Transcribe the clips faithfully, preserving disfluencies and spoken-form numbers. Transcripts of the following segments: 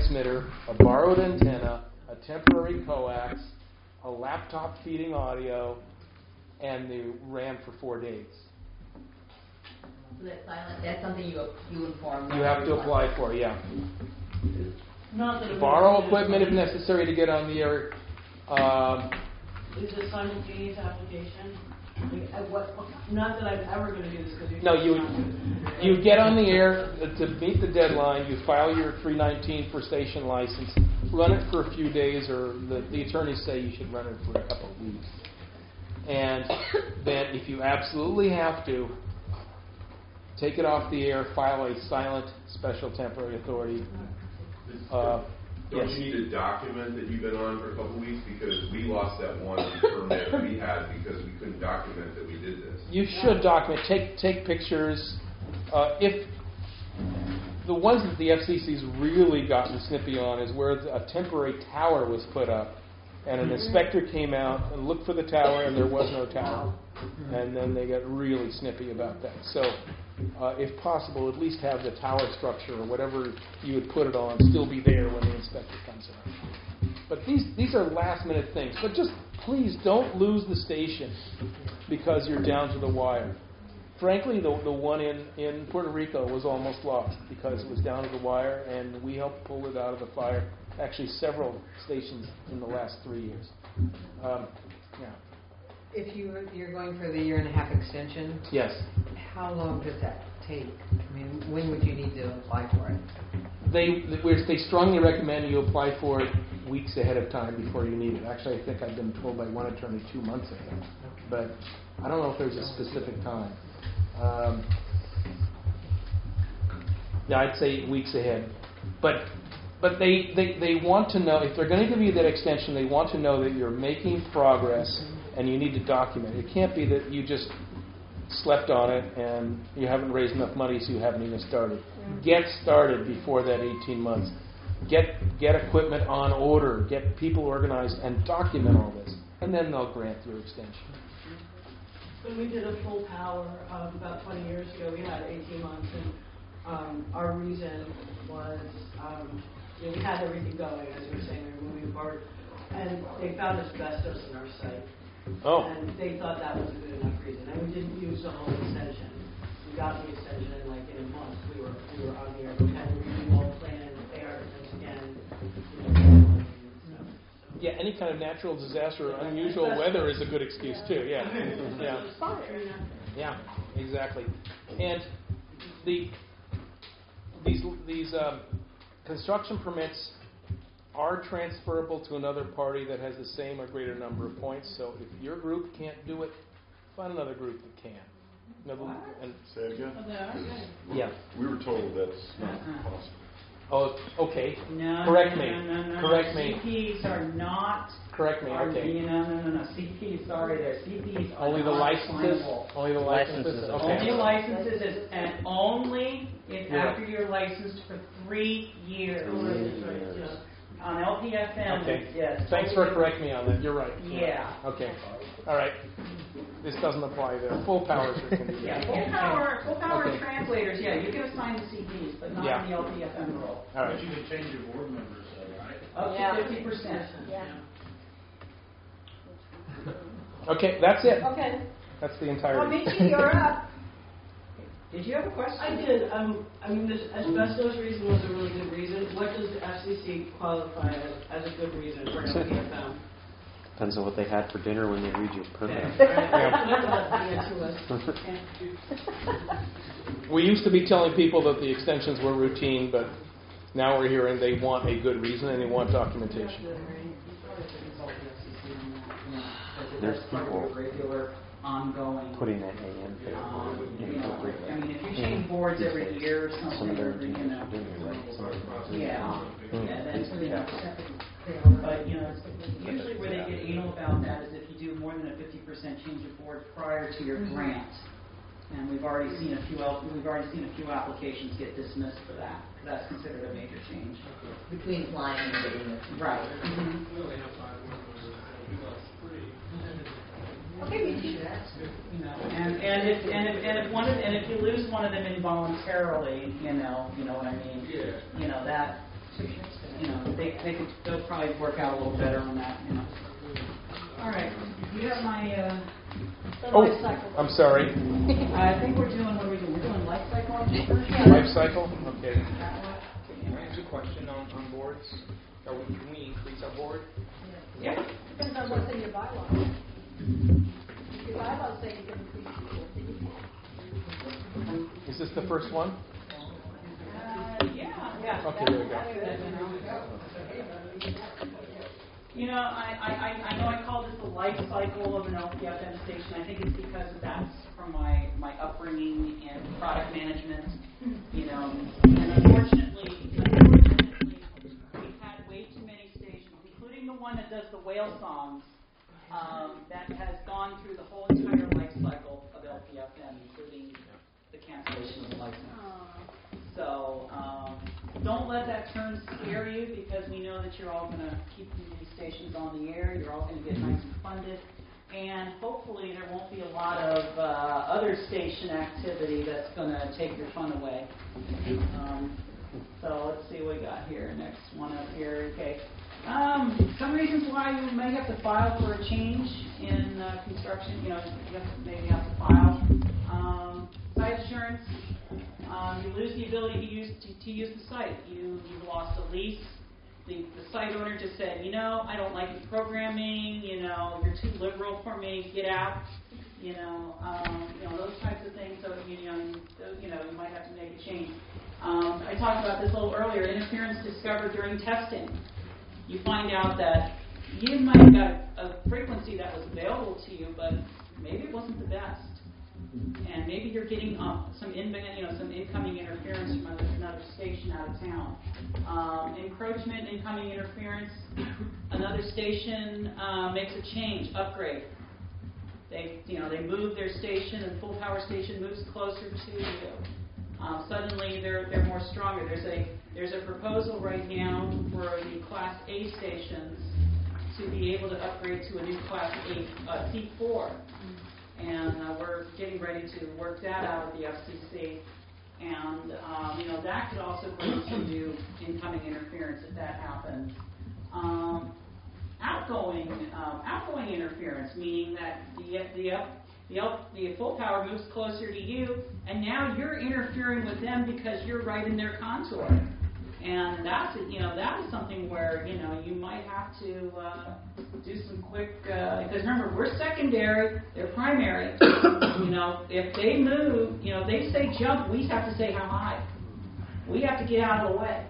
transmitter, a borrowed antenna, a temporary coax, a laptop feeding audio, and the RAM for four days. So that's silent. That's something you you inform. You have to apply for, yeah. Not that it Borrow would- equipment if necessary to get on the air. Um, Is it simultaneous application? Like, at what, not that I'm ever going to do this because you. no, you you get on the air to meet the deadline. You file your three nineteen for station license. Run it for a few days, or the, the attorneys say you should run it for a couple of weeks. And then, if you absolutely have to, take it off the air. File a silent special temporary authority. Uh, Don't yes. you need to document that you've been on for a couple of weeks? Because we lost that one permit we had because we couldn't document that we did this. You should document. Take take pictures. Uh, if the ones that the F C C's really gotten snippy on is where a temporary tower was put up, and an inspector came out and looked for the tower, and there was no tower, and then they got really snippy about that. So, uh, if possible, at least have the tower structure or whatever you would put it on still be there when the inspector comes around. But these these are last minute things. But just please don't lose the station because you're down to the wire. Frankly, the the one in, in Puerto Rico was almost lost because it was down to the wire, and we helped pull it out of the fire. Actually, several stations in the last three years. Um, yeah. If you you're going for the year and a half extension, Yes. how long does that take? I mean, when would you need to apply for it? They they strongly recommend you apply for it weeks ahead of time before you need it. Actually, I think I've been told by one attorney two months ahead, but I don't know if there's a specific time. Um, yeah, I'd say weeks ahead, but but they, they, they want to know if they're going to give you that extension. They want to know that you're making progress and you need to document it. It can't be that you just slept on it and you haven't raised enough money so you haven't even started. Get started before that eighteen months. Get get equipment on order. Get people organized and document all this. And then they'll grant your extension. When we did a full power um, about twenty years ago, we had eighteen months, and um, our reason was um, you know, we had everything going, as you were saying, we were moving forward, and they found asbestos in our site. Oh. And they thought that was a good enough reason. And we didn't use the whole extension. We got the extension in like in a month. We were we were on the air. We had to redo all the plan, air, and again. You know, so, so. Yeah, any kind of natural disaster or unusual weather is a good excuse too. Yeah, yeah, yeah, exactly. And the these these um, construction permits are transferable to another party that has the same or greater number of points. So if your group can't do it, find another group that can. Another, and, Say it again? yeah. We were told that's not possible. Oh, okay. No, Correct no, me. No, no, no, Correct no. me. C Ps are not. Correct me. Are, Okay. You know, no, no, no. C Ps, sorry, there. C Ps are Only the not licenses. assignable. Only the licenses. Licenses. Okay. Only licenses is, and only if Yeah. after you're licensed for three years. Oh, right, that's right, yeah. On L P F M, Okay. yes. Thanks for correcting me on that. You're right. You're Yeah. right. Okay. All right. This doesn't apply there. Full powers are can do Yeah, that. full power, full power Okay. translators, yeah, you can assign the C Ps, but not Yeah. in the L P F M role. All right. But you can change your board members, though, right? Up Yeah. to fifty percent. Yeah. Okay, that's it. Okay. That's the Well, entirety. Michi, you're up. Did you have a question? I did. Um, I mean, this asbestos reason was a really good reason. What does the F C C qualify as, as a good reason for an L P F M? Depends on what they had for dinner when they read your permit. We used to be telling people that the extensions were routine, but now we're hearing they want a good reason and they want documentation. There's people regular, ongoing. putting that A M thing Um, you in know, appropriately. I mean, if you change boards every year or Some something, of their or, you engineers know, are doing it right. Some of them are doing it yeah, wrong. yeah, that's you know, Yeah. but you know, it's usually where they get anal about that is if you do more than a fifty percent change of board prior to your grant, and we've already seen a few el- we've already seen a few applications get dismissed for that. That's considered a major change. Between flying and getting this. Right. We only have five board members, and we lost three. Okay, Michi. You know, and, and if and if and if one of, and if you lose one of them involuntarily, you know, you know what I mean. Yeah. You know that you know, they, they could, they'll probably work out a little better on that, you know. All right, you have my, uh, Oh, I'm sorry. I think we're doing, what are we doing? We're doing life cycle? Life cycle? Okay. Can I ask a question on, on boards? Are we, can we increase our board? Yeah. Depends on what's in your bylaws. If your bylaws say you can increase your board, then you can. Is this the first one? Uh, yeah. Yeah. Okay, there we go. You know, I, I, I I know I call this the life cycle of an L P F M station. I think it's because that's from my, my upbringing in product management, you know. And unfortunately, unfortunately, we've had way too many stations, including the one that does the whale songs, um, that has gone through the whole entire life cycle of L P F M, including the cancellation of the license. So um, don't let that term scare you, because we know that you're all going to keep these stations on the air. You're all going to get nice and funded. And hopefully there won't be a lot of uh, other station activity that's going to take your fun away. Um, so let's see what we got here. Next one up here. Okay. Um, some reasons why you may have to file for a change in uh, construction. You know, you have to, maybe have to file. Um, site assurance. Um, you lose the ability to use to, to use the site. You you've lost a lease. The, the site owner just said, you know, I don't like your programming. You know, you're too liberal for me. Get out. You know, um, you know those types of things. So you know, you, you know, you might have to make a change. Um, I talked about this a little earlier. Interference discovered during testing. You find out that you might have got a, a frequency that was available to you, but maybe it wasn't the best. And maybe you're getting um, some in, you know, some incoming interference from another, another station out of town. Um, encroachment, incoming interference. Another station uh, makes a change, upgrade. They, you know, they move their station, and full power station moves closer to you. Um, suddenly, they're they're more stronger. There's a there's a proposal right now for the Class A stations to be able to upgrade to a new Class A uh, C four. And uh, we're getting ready to work that out at the F C C. And, um, you know, that could also bring some new incoming interference if that happens. Um, outgoing um, outgoing interference, meaning that the the, the the full power moves closer to you, and now you're interfering with them because you're right in their contour. And that's, you know, that is something where, you know, you might have to uh, do some quick, uh, because remember, we're secondary, they're primary. You know, if they move, you know, if they say jump, we have to say how high. We have to get out of the way.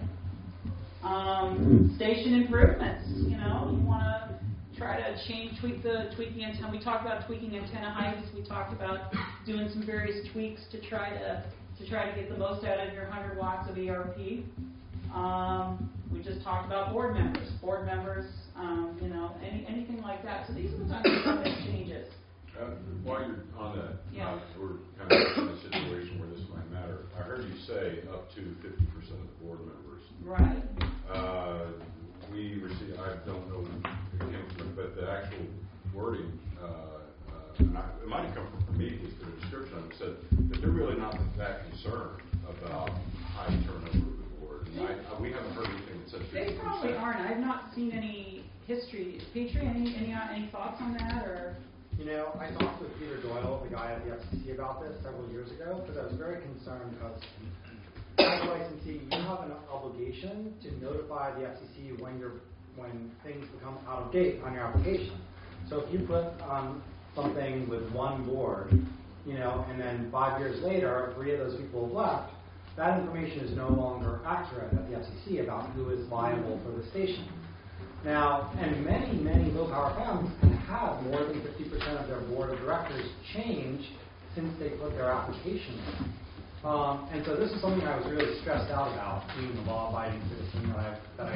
Um, station improvements, you know, you want to try to change, tweak the, tweak the antenna. We talked about tweaking antenna heights. We talked about doing some various tweaks to try to, to try to get the most out of your one hundred watts of E R P. Um, we just talked about board members, board members, um, you know, any, anything like that. So these are the types of things changes. Uh, while you're on that, Yeah. uh, we're kind of in a situation where this might matter. I heard you say up to fifty percent of the board members. Right. Uh, we receive, I don't know who it came from, but the actual wording, uh, uh, and I, it might have come from Prometheus, the description of it said that they're really not that concerned about high turnover. I, uh, we haven't heard anything that says fifty percent. They probably aren't. I've not seen any history. Petrie, any any uh, any thoughts on that, or? You know, I talked with Peter Doyle, the guy at the F C C, about this several years ago because I was very concerned because as a licensee, you have an obligation to notify the F C C when you're when things become out of date on your application. So if you put um, something with one board, you know, and then five years later, three of those people have left, that information is no longer accurate at the F C C about who is liable for the station. Now, and many, many low-power families can have more than fifty percent of their board of directors change since they put their application in. Um, and so this is something I was really stressed out about, being the law-abiding citizen that I, that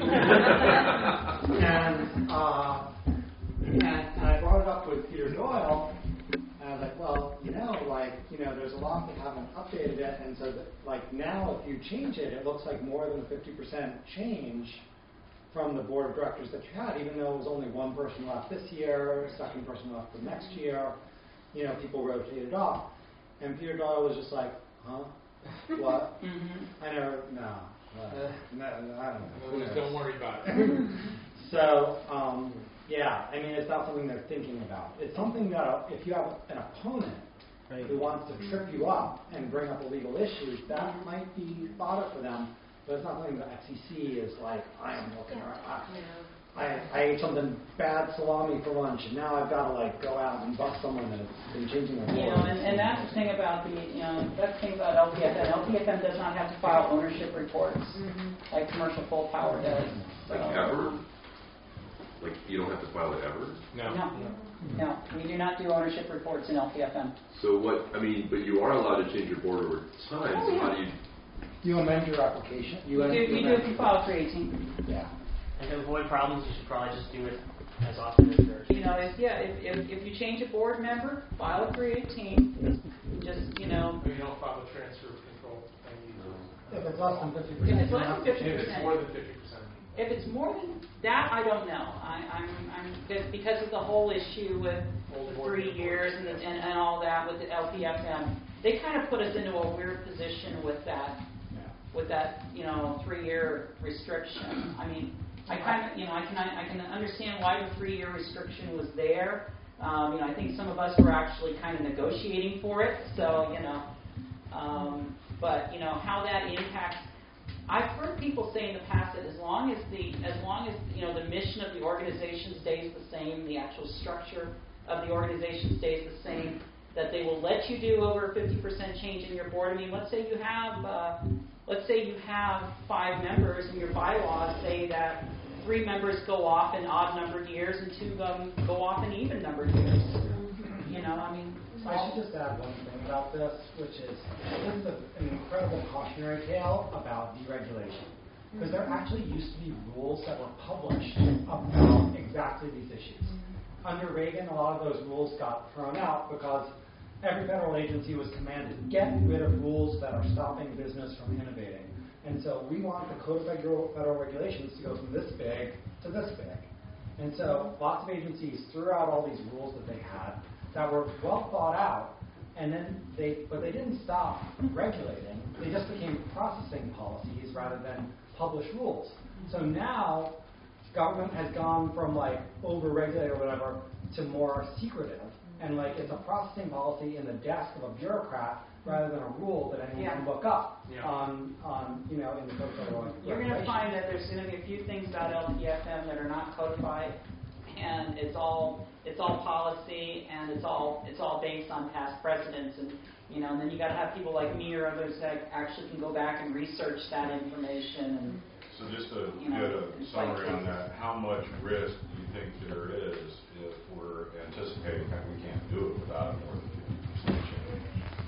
I am. and, uh, and, and I brought it up with Peter Doyle, and I was like, well, you know, like, you know, there's a lot that haven't updated it, and so, that, like, now if you change it, it looks like more than fifty percent change from the board of directors that you had, even though it was only one person left this year, second person left the next year, you know, people rotated off. And Peter Doyle was just like, huh? What? Mm-hmm. I never, no. Uh, no, no, I don't know. Who Just knows? don't worry about it. So, um, yeah, I mean, it's not something they're thinking about. It's something that uh, if you have an opponent who wants to trip you up and bring up illegal issues, that might be fodder for them. But it's not something the F C C is like, I am looking around. I, I, I ate something bad salami for lunch, and now I've got to like go out and bust someone that's been changing their You know, and, and that's the thing about the, you know, that's the thing about L P F M. L P F M does not have to file ownership reports like commercial full power does. So. Like ever? Like you don't have to file it ever? No. No, no, we do not do ownership reports in L P F M. So what, I mean, but you are allowed to change your board over time, Oh, so yeah. how do you? You amend your application. You do, you do if you file three eighteen. Yeah. And to avoid problems, you should probably just do it as often as there's. You know, if, yeah, if, if, if you change a board member, file a three eighteen. Just, you know, Or you don't file a transfer of control. And you, If it's less than fifty if percent. it's less than fifty if it's percent. more than fifty percent. If it's more than that, I don't know. I, I'm, I'm because- because of the whole issue with the three years and, the, and and all that with the L P F M, they kind of put us into a weird position with that, with that you know three-year restriction. I mean, I kind of you know I can I can understand why the three-year restriction was there. Um, you know, I think some of us were actually kind of negotiating for it. So you know, um, but you know how that impacts. I've heard people say in the past that as long as the as long as you know the mission of the organization stays the same, the actual structure of the organization stays the same, that they will let you do over fifty percent change in your board. I mean, let's say you have uh, let's say you have five members and your bylaws say that three members go off in odd numbered years and two of them go off in even numbered years. You know, I mean. I should just add one thing about this, which is this is a, an incredible cautionary tale about deregulation. Because there actually used to be rules that were published about exactly these issues. Under Reagan, a lot of those rules got thrown out because every federal agency was commanded to get rid of rules that are stopping business from innovating. And so we want the Code of Federal, federal Regulations to go from this big to this big. And so lots of agencies threw out all these rules that they had that were well thought out, and then they, but they didn't stop regulating. They just became processing policies rather than published rules. So now, government has gone from like over-regulate or whatever to more secretive, and like it's a processing policy in the desk of a bureaucrat rather than a rule that anyone Yeah. can look up Yeah. on, on, you know, in the Code of Federal You're going to Regulations. find that there's going to be a few things about L P F M that are not codified, and it's all it's all policy, and it's all it's all based on past precedents, and you know, and then you got to have people like me or others that actually can go back and research that information. And So just to You know, get a it's summary like- on that, how much risk do you think there is if we're anticipating that we can't do it without more than fifty percent change?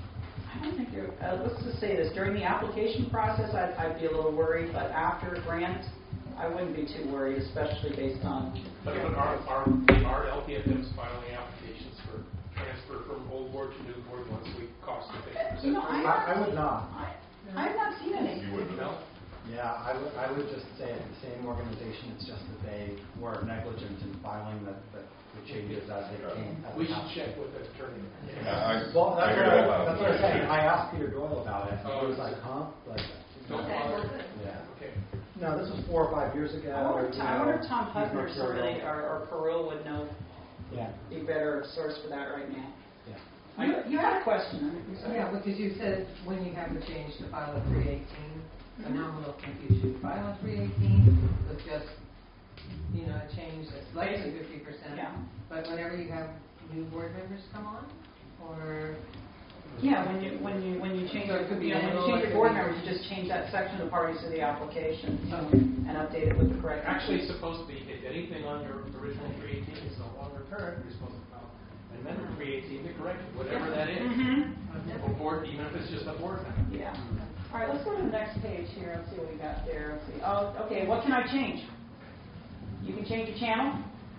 I don't think you're. Uh, let's just say this: during the application process, I'd, I'd be a little worried, but after grant, I wouldn't be too worried, especially based on. But but are, are, are L P F Ms filing applications for transfer from old board to new board once we cost the fifty percent? You know, I, I, I would not. I, I've not seen any. You wouldn't know. Yeah, I would, I would just say it's the same organization, it's just that they were negligent in filing the, the, the changes as they came. as We they should happened. check with the attorney. Yeah, I, Well, I that's hear what I, that loud. that's what I'm saying. I asked Peter Doyle about it, and he Oh. was like, huh? Like, Don't Okay, bother. well, good. yeah. Okay. No, this was four or five years ago. I wonder, if you Tom- I know, wonder if Tom he's Hutton or much younger. somebody, or, or Perot would know, Yeah, be better source for that right now. yeah. You, you had a question. I think you said. Yeah, because you said when you have to change to file a three eighteen, so now I'm a little confused. You file a three eighteen with just, you know, a change that's less than fifty percent. Yeah. But whenever you have new board members come on, or? Yeah, when you, when you, when you change, So it could be you know, when you annual, change it your board could be- members, you just change that section of parties to the application, so, and update it with the correct. Actually, it's supposed to be, if anything on your original three eighteen is no longer current, you're supposed to file an amendment three eighteen to correct it, whatever that is. Mm-hmm. Or board, even if it's just a board member. Yeah. All right, let's go to the next page here. Let's see what we got there. Let's see. Oh, okay. What can I change? You can change your channel.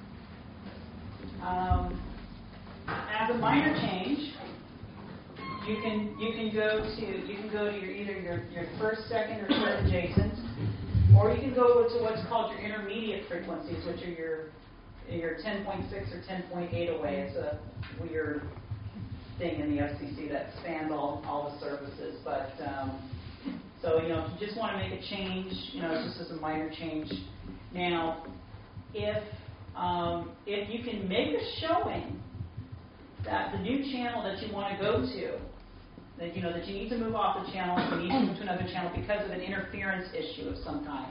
Um, as a minor change, you can you can go to you can go to your either your, your first, second, or third adjacent, or you can go to what's called your intermediate frequencies, which are your your ten point six or ten point eight away. It's a weird thing in the F C C that spans all all the services, but. Um, So, you know, if you just want to make a change, you know, just as a minor change. Now, if um, if you can make a showing that the new channel that you want to go to, that you know that you need to move off the channel, you need to move to another channel because of an interference issue of some kind.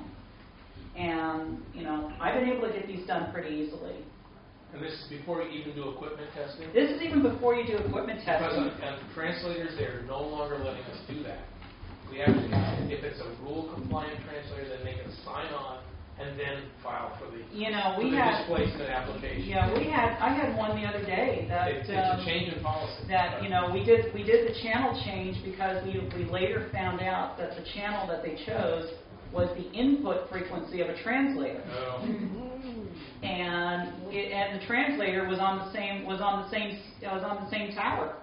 And you know, I've been able to get these done pretty easily. And this is before you even do equipment testing? This is even before you do equipment testing. Because on, on translators, they're no longer letting us do that. We actually, if it's a rule compliant translator, then they can sign on and then file for the, you know, we for the had, displacement application. Yeah, we had. I had one the other day that It, it's um, a change in policy. that you know we did we did the channel change because we we later found out that the channel that they chose was the input frequency of a translator. Oh. And it, and the translator was on the same was on the same was on the same tower.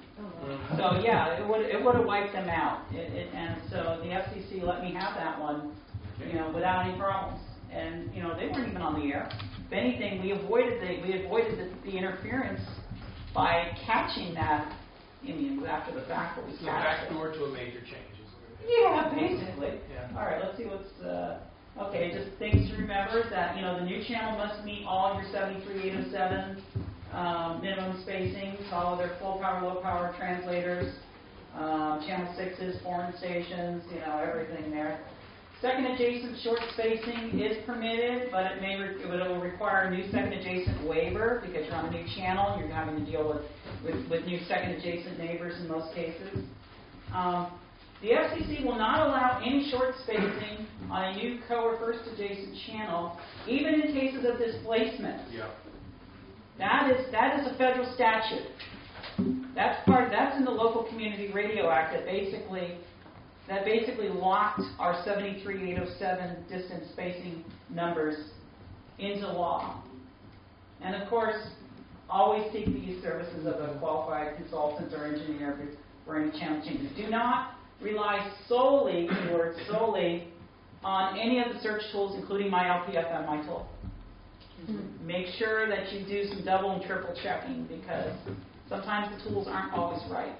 So yeah, it would it would have wiped them out. It, it, and so the F C C let me have that one, you know, without any problems. And you know, they weren't even on the air. If anything, we avoided the we avoided the, the interference by catching that. I mean, after the fact, but we It's the catched back it. door to a major change. Yeah, basically. Yeah. All right, let's see what's, uh, okay, just things to remember that, you know, the new channel must meet all your seventy-three eight oh seven um, minimum spacings, all of their full power, low power translators, um, channel sixes, foreign stations, you know, everything there. Second adjacent short spacing is permitted, but it may re- it will require a new second adjacent waiver because you're on a new channel. You're having to deal with, with, with new second adjacent neighbors in most cases. Um, The F C C will not allow any short spacing on a new co- or first adjacent channel, even in cases of displacement. Yeah. That is that is a federal statute. That's part. That's in the Local Community Radio Act that basically that basically locked our seventy-three eight oh seven distance spacing numbers into law. And of course, always seek the use services of a qualified consultant or engineer for any channel changes. Do not rely solely, keyword solely, on any of the search tools, including my L P F M, my tool. Mm-hmm. Make sure that you do some double and triple checking because sometimes the tools aren't always right.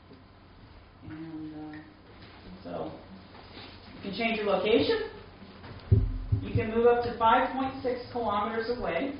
And uh, so you can change your location. You can move up to five point six kilometers away.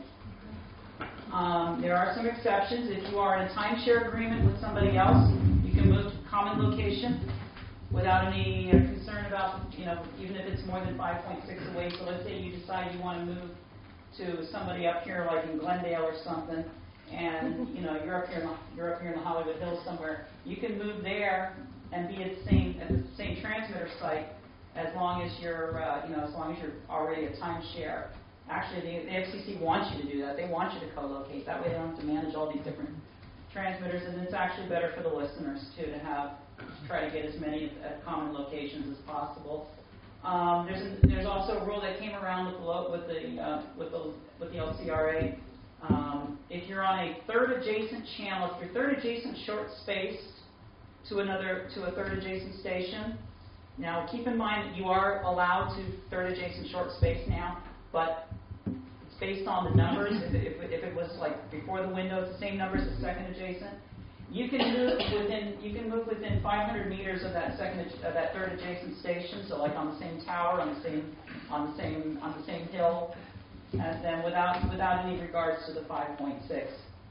Um, there are some exceptions. If you are in a timeshare agreement with somebody else, you can move to a common location without any uh, concern about, you know, even if it's more than five point six away. So let's say you decide you want to move to somebody up here, like in Glendale or something, and you know you're up here, in the, you're up here in the Hollywood Hills somewhere. You can move there and be at the same at the same transmitter site as long as you're, uh, you know, as long as you're already a timeshare. Actually, the, the F C C wants you to do that. They want you to co-locate. That way, they don't have to manage all these different transmitters, and it's actually better for the listeners too to have try to get as many at common locations as possible. Um, there's a, there's also a rule that came around with the lo- with the uh, with the with the L C R A. Um, if you're on a third adjacent channel, if you're third adjacent short spaced to another to a third adjacent station, now keep in mind that you are allowed to third adjacent short space now, but it's based on the numbers. If it, if, if it was like before the window, it's the same numbers as second adjacent. You can move within you can move within five hundred meters of that second of that third adjacent station. So like on the same tower, on the same on the same on the same hill, and then without without any regards to the five point six.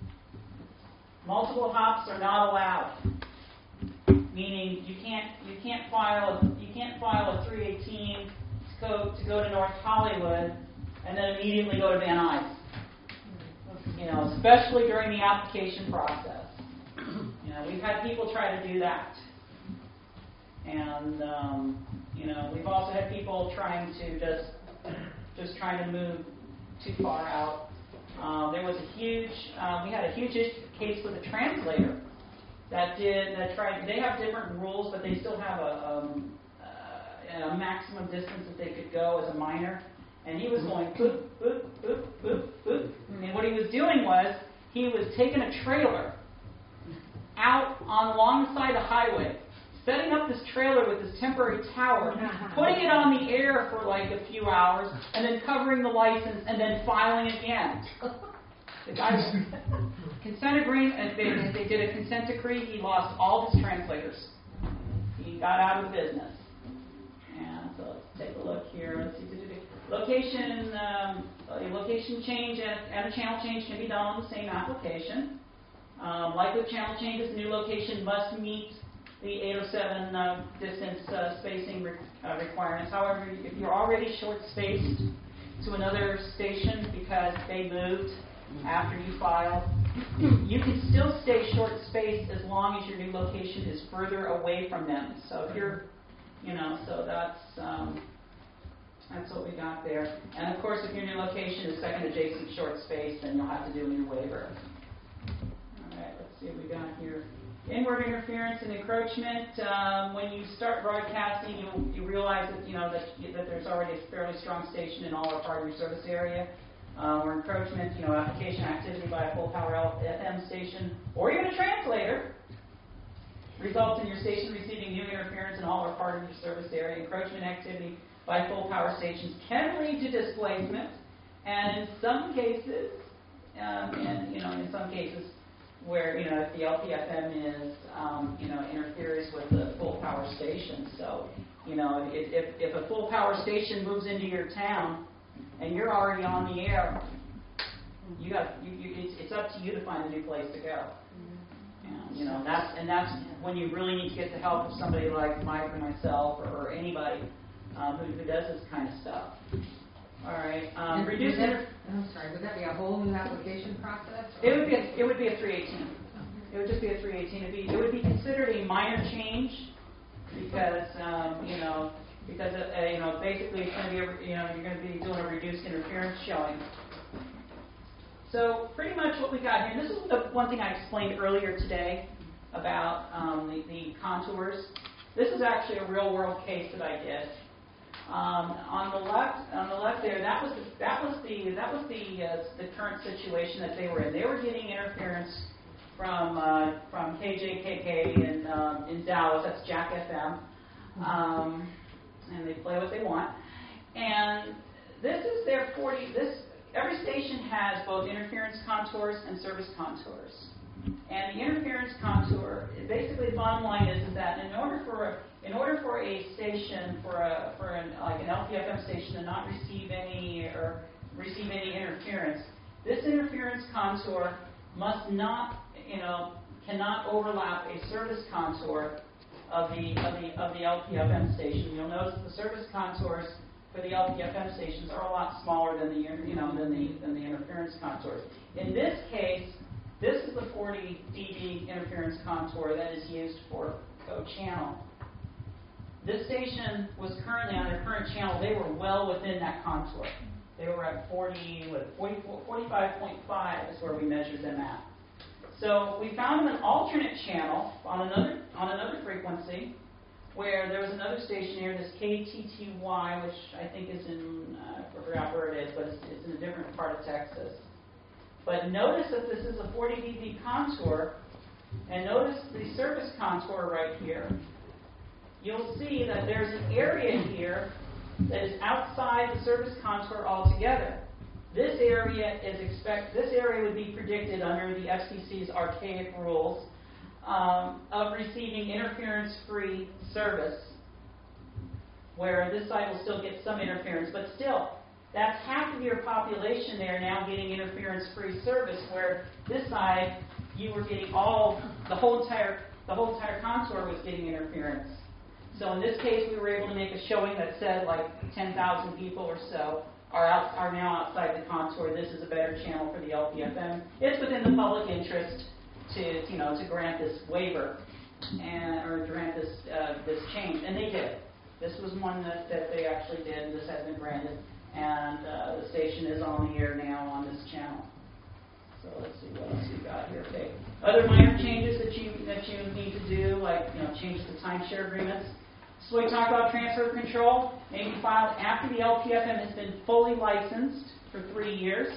Multiple hops are not allowed, meaning you can't you can't file a, you can't file a three eighteen to go to go to North Hollywood and then immediately go to Van Nuys. You know, especially during the application process. You know, we've had people try to do that. And, um, you know, we've also had people trying to just, just trying to move too far out. Um, there was a huge, um, we had a huge case with a translator that did, that tried, they have different rules, but they still have a, um, uh, a maximum distance that they could go as a minor. And he was going boop, boop, boop, boop, boop. And what he was doing was, he was taking a trailer out on along the side of the highway, setting up this trailer with this temporary tower, putting it on the air for like a few hours, and then covering the license, and then filing again. The guy, consent agreement, they, they did a consent decree, he lost all his translators. He got out of the business. take a look here. Let's see. Location, um, a location change and, and a channel change can be done on the same application. Um, like with channel changes, new location must meet the eight oh seven uh, distance uh, spacing re- uh, requirements. However, if you're already short spaced to another station because they moved after you filed, you can still stay short spaced as long as your new location is further away from them. So if you're, you know, so that's um, that's what we got there. And of course, if your new location is second adjacent short space, then you'll have to do a new waiver. All right, let's see what we got here. Inward interference and encroachment. Um, when you start broadcasting, you you realize that you know that that there's already a fairly strong station in all or part of your service area. Uh, or encroachment, you know, application activity by a full power F M station or even a translator results in your station receiving new interference in all or part of your service area. Encroachment activity by full power stations can lead to displacement, and in some cases, um, and you know, in some cases where you know if the L P F M is um, you know interferes with the full power station. So you know if, if if a full power station moves into your town and you're already on the air, you got you, you, it's, it's up to you to find a new place to go. And, you know that's and that's when you really need to get the help of somebody like Mike or myself or, or anybody um, who, who does this kind of stuff. All right, um, Would reduce. that- Inter- I'm sorry. Would that be a whole new application process? it would be a, it would be a three eighteen. It would just be a three eighteen. It'd be, it would be considered a minor change because um, you know. Because uh, you know, basically, it's going to be a, you know you're going to be doing a reduced interference showing. So pretty much what we got here. This is the one thing I explained earlier today about um, the, the contours. This is actually a real world case that I did. Um, on the left, on the left there, that was the, that was the that was the uh, the current situation that they were in. They were getting interference from uh, from K J K K in um, in Dallas. That's Jack F M. Um, and they play what they want. And this is their forty, this, every station has both interference contours and service contours. And the interference contour, basically the bottom line is, is that in order for a, in order for a station, for a, for an, like an L P F M station to not receive any, or receive any interference, this interference contour must not, you know, cannot overlap a service contour of the of the of the L P F M station. You'll notice the service contours for the L P F M stations are a lot smaller than the you know than the than the interference contours. In this case, this is the forty D B interference contour that is used for code channel. This station was currently on their current channel. They were well within that contour. They were at forty, what, forty-five point five is where we measured them at. So we found an alternate channel on another on another frequency where there was another station here, this K T T Y, which I think is in, uh, I forgot where it is, but it's, it's in a different part of Texas. But notice that this is a forty D B contour, and notice the surface contour right here. You'll see that there's an area here that is outside the surface contour altogether. This area is expect. This area would be predicted under the F C C's archaic rules um, of receiving interference-free service, where this side will still get some interference, but still, that's half of your population there now getting interference-free service, where this side you were getting all the whole entire the whole entire contour was getting interference. So in this case, we were able to make a showing that said like ten thousand people or so are out, are now outside the contour. This is a better channel for the L P F M. It's within the public interest to, you know, to grant this waiver and or grant this uh, this change, and they did. This was one that, that they actually did, and this has been granted, and uh, the station is on the air now on this channel. So let's see what else we got here. Okay, other minor changes that you that you need to do, like you know, change the timeshare agreements. So we talked about transfer of control, may be filed after the L P F M has been fully licensed for three years.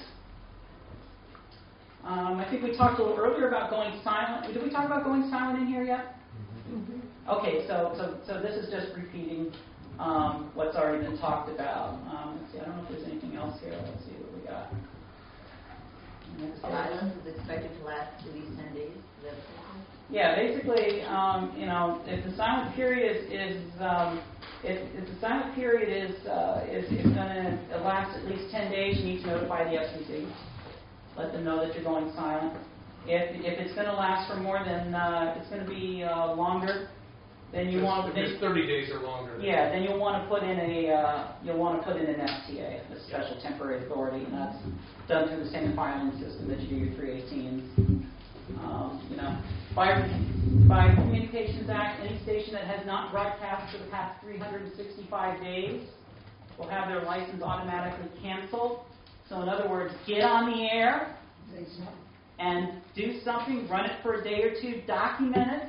Um, I think we talked a little earlier about going silent. Did we talk about going silent in here yet? Mm-hmm. Okay, so, so so this is just repeating um, what's already been talked about. Um, let's see, I don't know if there's anything else here. Let's see what we got. Silence is expected to last at least ten days. Is that Yeah, basically, um, you know, if the silent period is, is um, if, if the silent period is uh, is, is going to last at least ten days, you need to notify the F C C. Let them know that you're going silent. If if it's going to last for more than uh, it's going to be uh, longer, then you If want If then, it's thirty days or longer. then- yeah, then you'll want to put in a uh, you'll want to put in an S T A, a special temporary authority, and that's done through the same filing system that you do your three eighteens. Um, you know, by by Communications Act, any station that has not broadcast for the past three hundred sixty-five days will have their license automatically canceled. So, in other words, get on the air and do something, run it for a day or two, document it.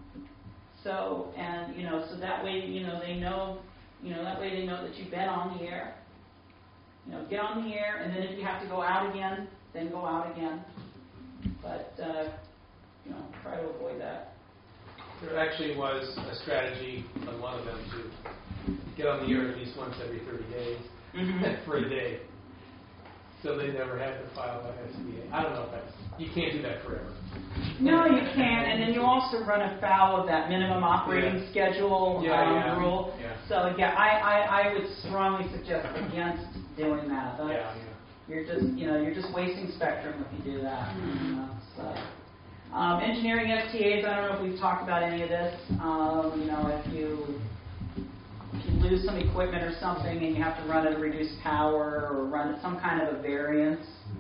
So, and you know, so that way, you know, they know, you know, that way they know that you've been on the air. You know, get on the air, and then if you have to go out again, then go out again. But, uh, you know, try to avoid that. There actually was a strategy on one of them to get on the air at least once every thirty days Mm-hmm. for a day. So they never had to file an S B A. I don't know if that's, you can't do that forever. No, you can't, and then you also run afoul of that minimum operating Yeah. schedule Yeah, um, yeah. rule. Yeah. So, yeah, I, I, I would strongly suggest against doing that. That's, Yeah, yeah. You're just, you know, you're just wasting spectrum if you do that. You know, so. um, engineering S T As, I don't know if we've talked about any of this. Um, you know, if you if you lose some equipment or something and you have to run at a reduced power or run at some kind of a variance,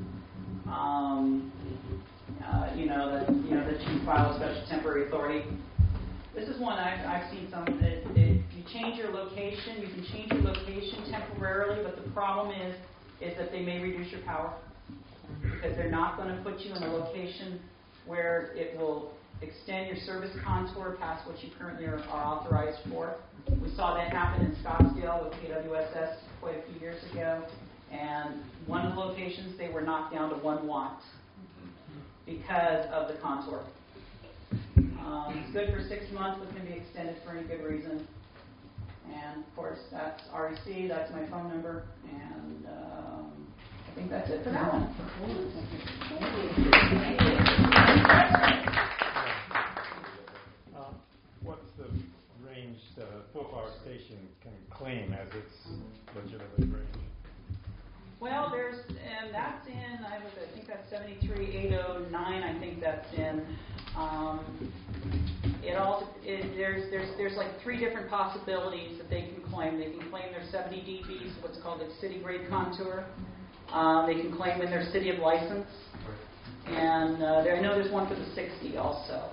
um, uh, you know that you know that you can file a special temporary authority. This is one I've, I've seen some. It, it, you change your location, you can change your location temporarily, but the problem is. is that they may reduce your power because they're not going to put you in a location where it will extend your service contour past what you currently are, are authorized for. We saw that happen in Scottsdale with K W S S quite a few years ago, and one of the locations they were knocked down to one watt because of the contour. Um, it's good for six months, but can be extended for any good reason. And of course, that's R E C, that's my phone number, and um, I think that's it for that one. Uh, what's the range that a full power station can claim as its legitimate range? Well, there's, and that's in, I was, I think that's seventy-three eight oh nine, I think that's in. Um, It all it, there's there's there's like three different possibilities that they can claim. They can claim their seventy D Bs, what's called a city grade contour. Uh, they can claim in their city of license, and uh, there, I know there's one for the sixty also.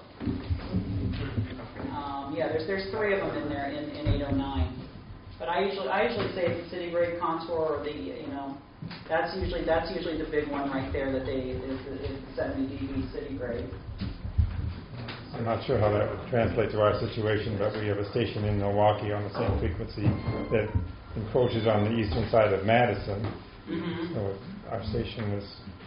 Um, yeah, there's there's three of them in there in, in eight oh nine. But I usually I usually say it's the city grade contour or the you know that's usually that's usually the big one right there that they is the, is the seventy D B city grade. I'm not sure how that would translate to our situation, but we have a station in Milwaukee on the same frequency that encroaches on the eastern side of Madison. Mm-hmm. So our station is.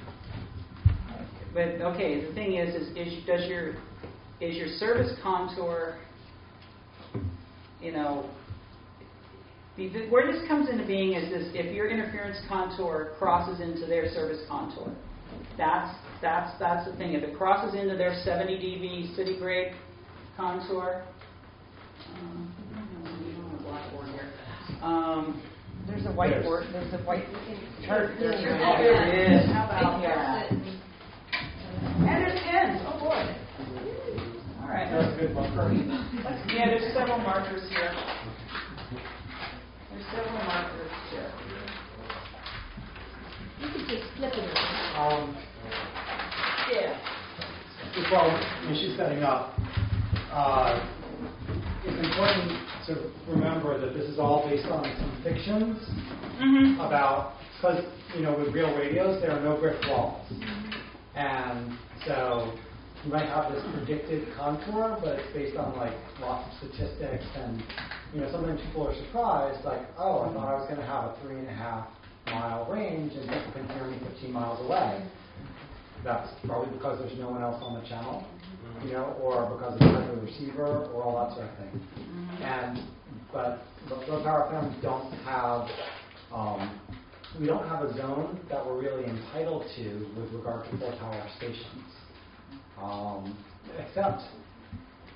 But okay, the thing is, is, is does your is your service contour, you know, the, the, where this comes into being is this: if your interference contour crosses into their service contour, that's that's that's the thing. If it crosses into their seventy D B city grade contour, um, blackboard here. Um, there's a whiteboard. There's a white. There, there, there it is. How about that? And there's pens. Oh boy. All right. Let's, yeah, there's several markers here. There's several markers here. You could just flip it around. Um, Yeah. Well, when she's setting up, uh, it's important to remember that this is all based on some fictions Mm-hmm. about, because, you know, with real radios, there are no brick walls. And so you might have this predicted contour, but it's based on, like, lots of statistics. And, you know, sometimes people are surprised, like, oh, I thought I was going to have a three and a half mile range and people can hear me fifteen miles away. That's probably because there's no one else on the channel, you know, or because it's like a receiver or all that sort of thing. And but low power F Ms don't have um, we don't have a zone that we're really entitled to with regard to full power stations, um, except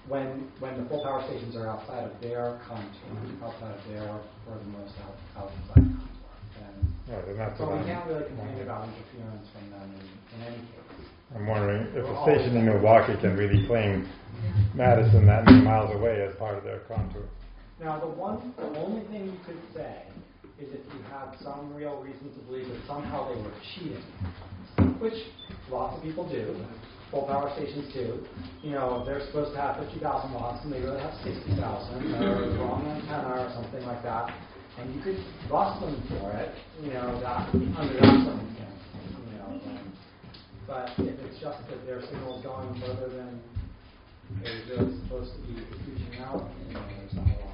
when, when the full power stations are outside of their contour, outside of their furthermost out, outside contour. And Yeah, then that's so what we I'm can't really complain wondering. about interference from them in, in any case. I'm wondering if We're a always- station in Milwaukee can really claim Madison that many miles away as part of their contour. Now, the one, the only thing you could say is if you had some real reason to believe that somehow they were cheating, which lots of people do, full power stations do. You know, they're supposed to have fifty thousand watts and they really have sixty thousand, or the wrong antenna or something like that, and you could bust them for it, you know, that, under that circumstance, you know. Um, but if it's just that their signal's going further than they're really supposed to be reaching out, you know, there's not a lot.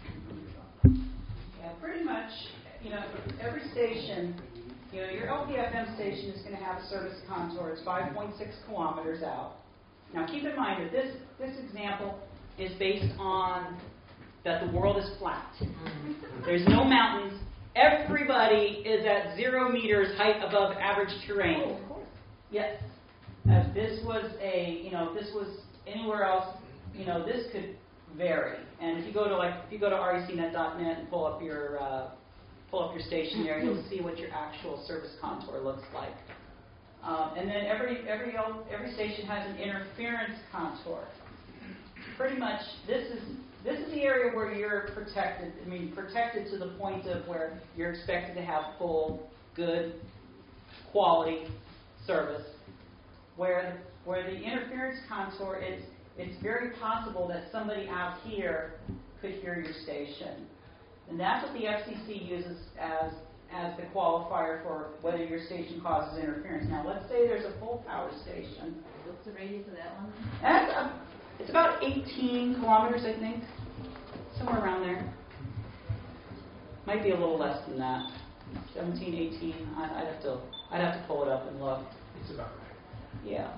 Yeah, pretty much, you know, every station, you know, your L P F M station is going to have a service contour. It's five point six kilometers out. Now, keep in mind that this, this example is based on that the world is flat. There's no mountains. Everybody is at zero meters height above average terrain. Oh, of course. Yes. If this was a, you know, if this was anywhere else, you know, this could vary. And if you go to like, if you go to R E C net dot net and pull up your, uh, pull up your station there, you'll see what your actual service contour looks like. Um, and then every every every station has an interference contour. Pretty much, this is this is the area where you're protected. I mean, protected to the point of where you're expected to have full, good, quality service. Where where the interference contour, it's it's very possible that somebody out here could hear your station, and that's what the F C C uses as as the qualifier for whether your station causes interference. Now, let's say there's a full power station. What's the radius of that one? That's, uh, it's about eighteen kilometers, I think, somewhere around there. Might be a little less than that, seventeen, eighteen. I, I'd have to I'd have to pull it up and look. It's about right. Yeah.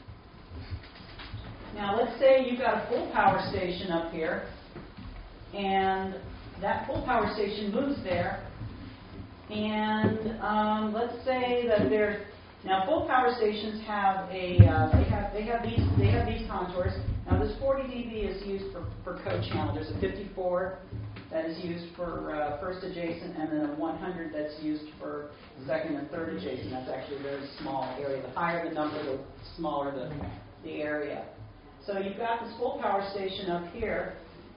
Now, let's say you've got a full power station up here, and that full power station moves there. And um, let's say that they're now full power stations have a uh, they have they have these they have these contours. Now this forty D B is used for, for co-channel. There's a fifty-four that is used for uh, first adjacent, and then a one hundred that's used for second and third adjacent. That's actually a very small area. The higher the number, the smaller the the area. So you've got this full power station up here,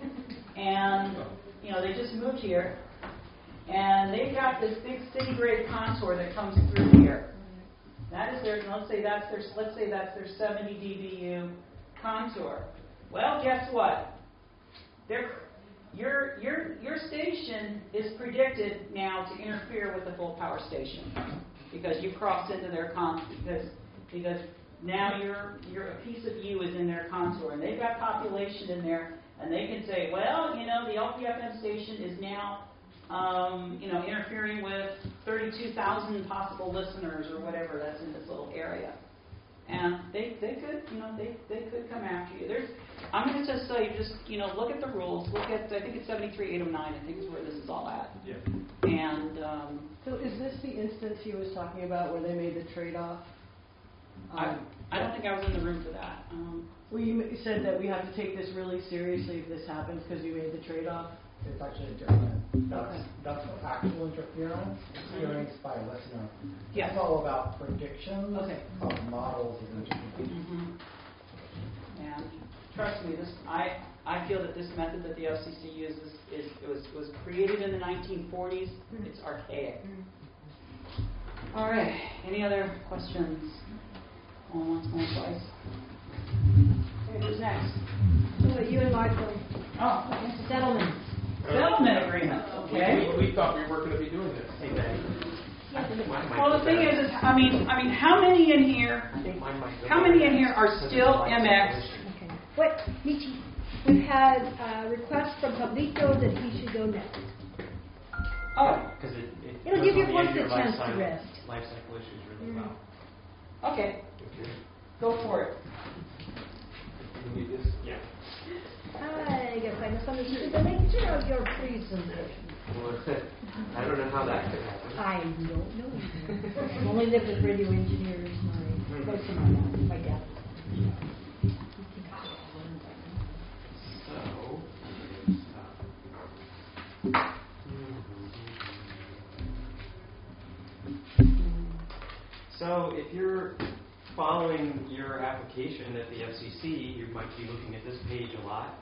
and you know they just moved here. And they've got this big city grade contour that comes through here. That is their, let's say that's their, let's say that's their seventy D B U contour. Well, guess what? Their, your your your station is predicted now to interfere with the full power station because you crossed into their contour because because now your your a piece of you is in their contour and they've got population in there and they can say, well, you know, the L P F M station is now Um, you know, interfering with thirty-two thousand possible listeners or whatever that's in this little area. And they, they could, you know, they, they could come after you. There's, I'm going to just tell you, just, you know, look at the rules. Look at, I think it's seventy-three eight oh nine, I think is where this is all at. Yeah. And, um, So is this the instance he was talking about where they made the trade-off? I, I don't think I was in the room for that. Um, Well, you m- said that we have to take this really seriously if this happens because you made the trade-off. It's actually different. That's, Okay. that's actual interference, experience by a listener. Yes. It's all about predictions Okay. of models of interference. Mm-hmm. And trust me, this I I feel that this method that the F C C uses is it was was created in the nineteen forties. It's archaic. All right. Any other questions? Going once, going twice. Okay, who's next? So you and Michael, Oh, okay. settlement. Settlement agreement. Okay. We, we thought we were going to be doing this. Hey, Well, the thing is, is I mean, I mean, how many in here? I think mine might go How many in here are still M X? Okay. What, Michi, we've had a request from Pablito that he should go next. Oh, Because it, it It'll goes give you on the both edge of the your life chance to cycle- rest. Life cycle issues really Mhm. well. okay. Go for it. We just, Yeah. I guess I misunderstood the nature of your presentation. I don't know how that could happen. I don't know. I've only lived with radio engineers my, close to my dad, my dad. So if you're following your application at the F C C, you might be looking at this page a lot.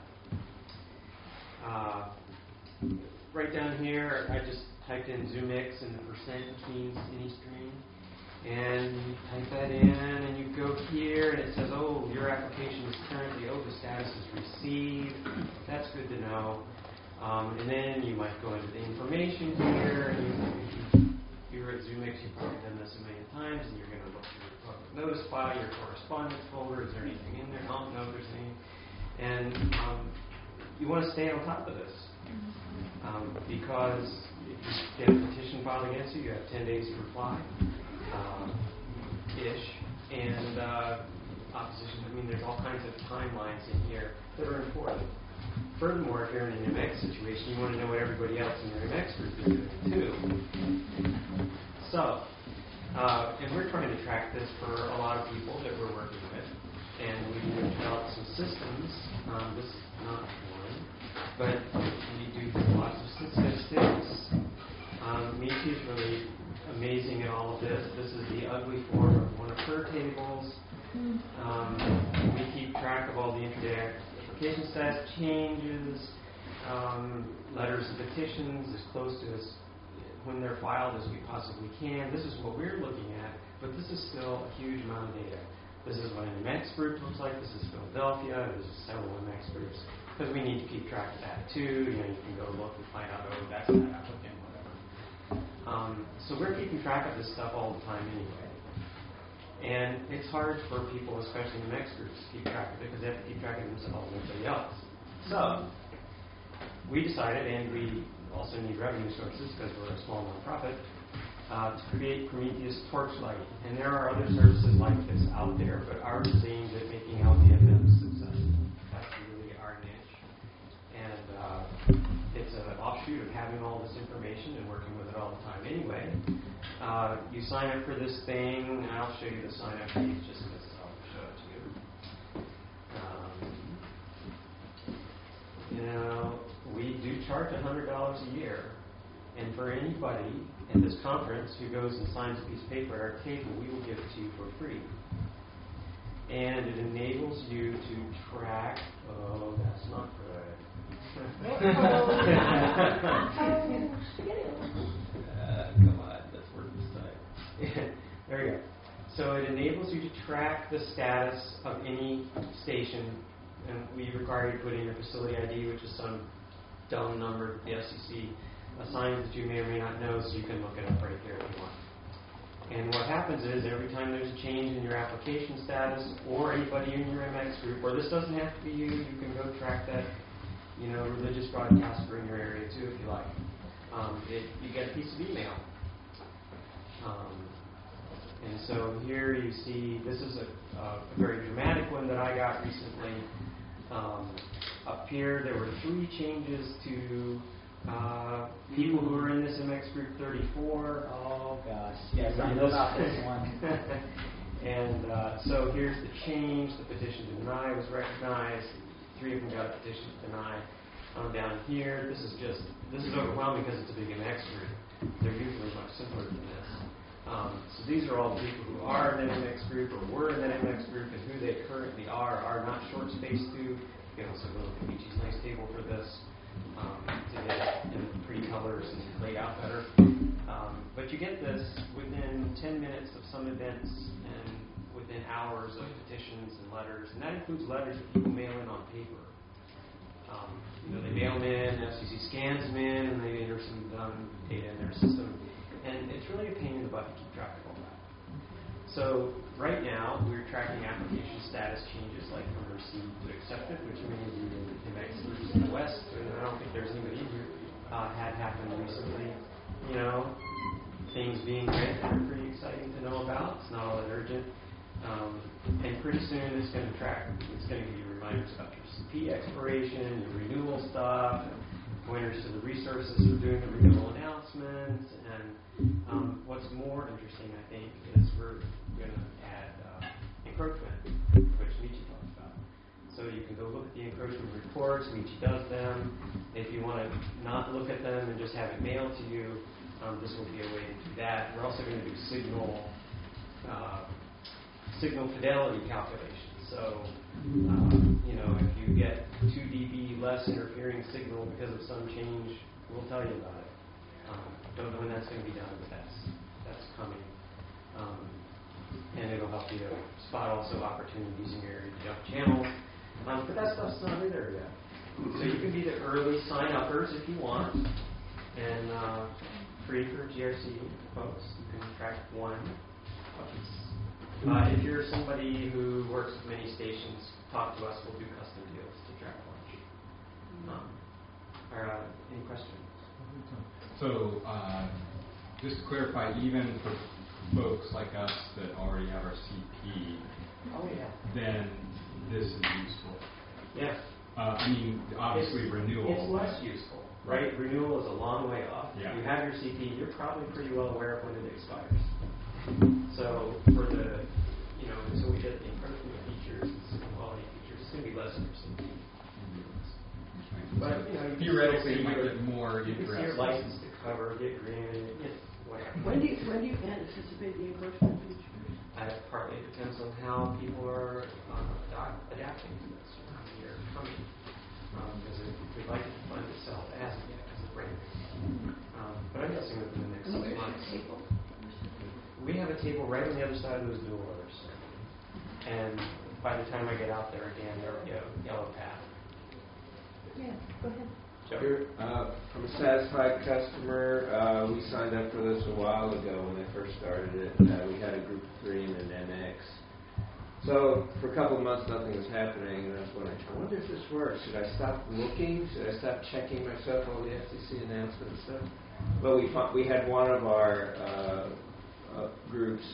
Uh, right down here, I just typed in ZoomX and the percent means any stream. And you type that in, and you go here, and it says, oh, your application is currently, oh, the status is received. That's good to know. Um, and then you might go into the information here, and you, if you're at ZoomX, you've probably done this a million times, and you're going to look through your public notice file, your correspondence folder. Is there anything in there? Oh, no, there's anything. And um, you want to stay on top of this. Um, because if you get a petition filed against you, you have ten days to reply. Uh, ish, and uh, opposition. I mean, there's all kinds of timelines in here that are important. Furthermore, if you're in an M X situation, you want to know what everybody else in your M X group is doing too. So, uh, and we're trying to track this for a lot of people that we're working with, and we've developed some systems. Um, this is not one, but we do lots of statistics. Um, Michi is really amazing at all of this. This is the ugly form of one of her tables. Um, we keep track of all the intraday application status changes, um, letters and petitions as close to as when they're filed as we possibly can. This is what we're looking at, but this is still a huge amount of data. This is what an M X group looks like. This is Philadelphia. This is several M X groups because we need to keep track of that too. You know, you can go look and find out, oh, that's that applicant. Um, so we're keeping track of this stuff all the time anyway. And it's hard for people, especially in M X groups, to keep track of it because they have to keep track of themselves and everybody else. So we decided, and we also need revenue sources because we're a small nonprofit, uh, to create Prometheus Torchlight. And there are other services like this out there, but ours is aimed at making L D M M successful. That's really our niche. And uh, it's an offshoot of having all this information and working with it all the time anyway. Uh, you sign up for this thing. I'll show you the sign up page just because I'll show it to you. Um, you know, we do charge one hundred dollars a year. And for anybody at this conference who goes and signs a piece of paper at our table, we will give it to you for free. And it enables you to track, oh, that's not good. uh, come on, that's worth this time. There we go. So it enables you to track the status of any station, and we require you to put in your facility I D, which is some dumb number the F C C assigns that you may or may not know, so you can look it up right there if you want. And what happens is every time there's a change in your application status or anybody in your M X group, or this doesn't have to be you, you can go track that, you know, religious broadcaster in your area too if you like. Um, it, you get a piece of email. Um, and so here you see, this is a, a very dramatic one that I got recently. Um, up here there were three changes to uh, people who are in this M X group thirty-four. Oh gosh, yes, I know about this one. And uh, so here's the change. The petition to deny was recognized. Three of them got a petition to deny. Um, down here, this is just, this is overwhelming because it's a big M X group. They're usually much simpler than this. Um, so these are all the people who are in that M X group or were in that M X group, and who they currently are are not short spaced to. You can also go look at Michi's nice table for this um, to get it in pretty colors and laid out better. Um, but you get this within ten minutes of some events and within hours of petitions and letters, and that includes letters that people mail in on paper. Um, you know, they mail them in, F C C scans them in, and they enter some um, data in their system. And it's really a pain in the butt to keep track of all that. So right now, we're tracking application status changes like from received to accepted, which many of you in M X groups in the West, and I don't think there's anybody here, uh, had happened recently. You know, things being read that are pretty exciting to know about. It's not all that urgent. Um, and pretty soon it's going to track, it's going to give you reminders about your C P expiration, your renewal stuff, and pointers to the resources for doing the renewal announcements. And um, what's more interesting, I think, is we're going to add uh, encroachment, which Michi talks about. So you can go look at the encroachment reports. Michi does them. If you want to not look at them and just have it mailed to you, Um, this will be a way to do that. We're also going to do signal uh, signal fidelity calculations. So, uh, you know, if you get two dB less interfering signal because of some change, we'll tell you about it. Um, don't know when that's going to be done, but that's that's coming. Um, and it'll help you to spot also opportunities in your area to jump channels. Um, but that stuff's not in there yet. So you can be the early sign-uppers if you want, and uh, free for G R C folks. You can track one piece. Uh, if you're somebody who works with many stations, talk to us. We'll do custom deals to track one. Um, or, uh, any questions? So, uh, just to clarify, even for folks like us that already have our C P, oh yeah, then this is useful. Yes. Uh, I mean, obviously it's, renewal. It's less useful, right? Renewal is a long way off. Yeah. You have your C P, you're probably pretty well aware of when it expires. So for the, you know, so we get the improvement features and some quality features. It's going to be less for C P. But you know, you theoretically, it might your, get more you can see your license to cover, get granted, get whatever. When do you, when do you anticipate the enforcement features? Uh, partly depends on how people are uh, ad- adapting to this or how they are coming. Um, because we'd like to fund itself as yet as a brand. Um, but I'm guessing within the next six months. Table. We have a table right on the other side of those doors. And by the time I get out there again, there will be a yellow path. Yeah, go ahead. Here, uh, I'm a satisfied customer. Uh, we signed up for this a while ago when they first started it. Uh, we had a group of three and an M X. So for a couple of months, nothing was happening, and I was wondering, I wonder if this works. Should I stop looking? Should I stop checking myself all the F C C announcements and stuff? Well, we found, we had one of our uh, uh, groups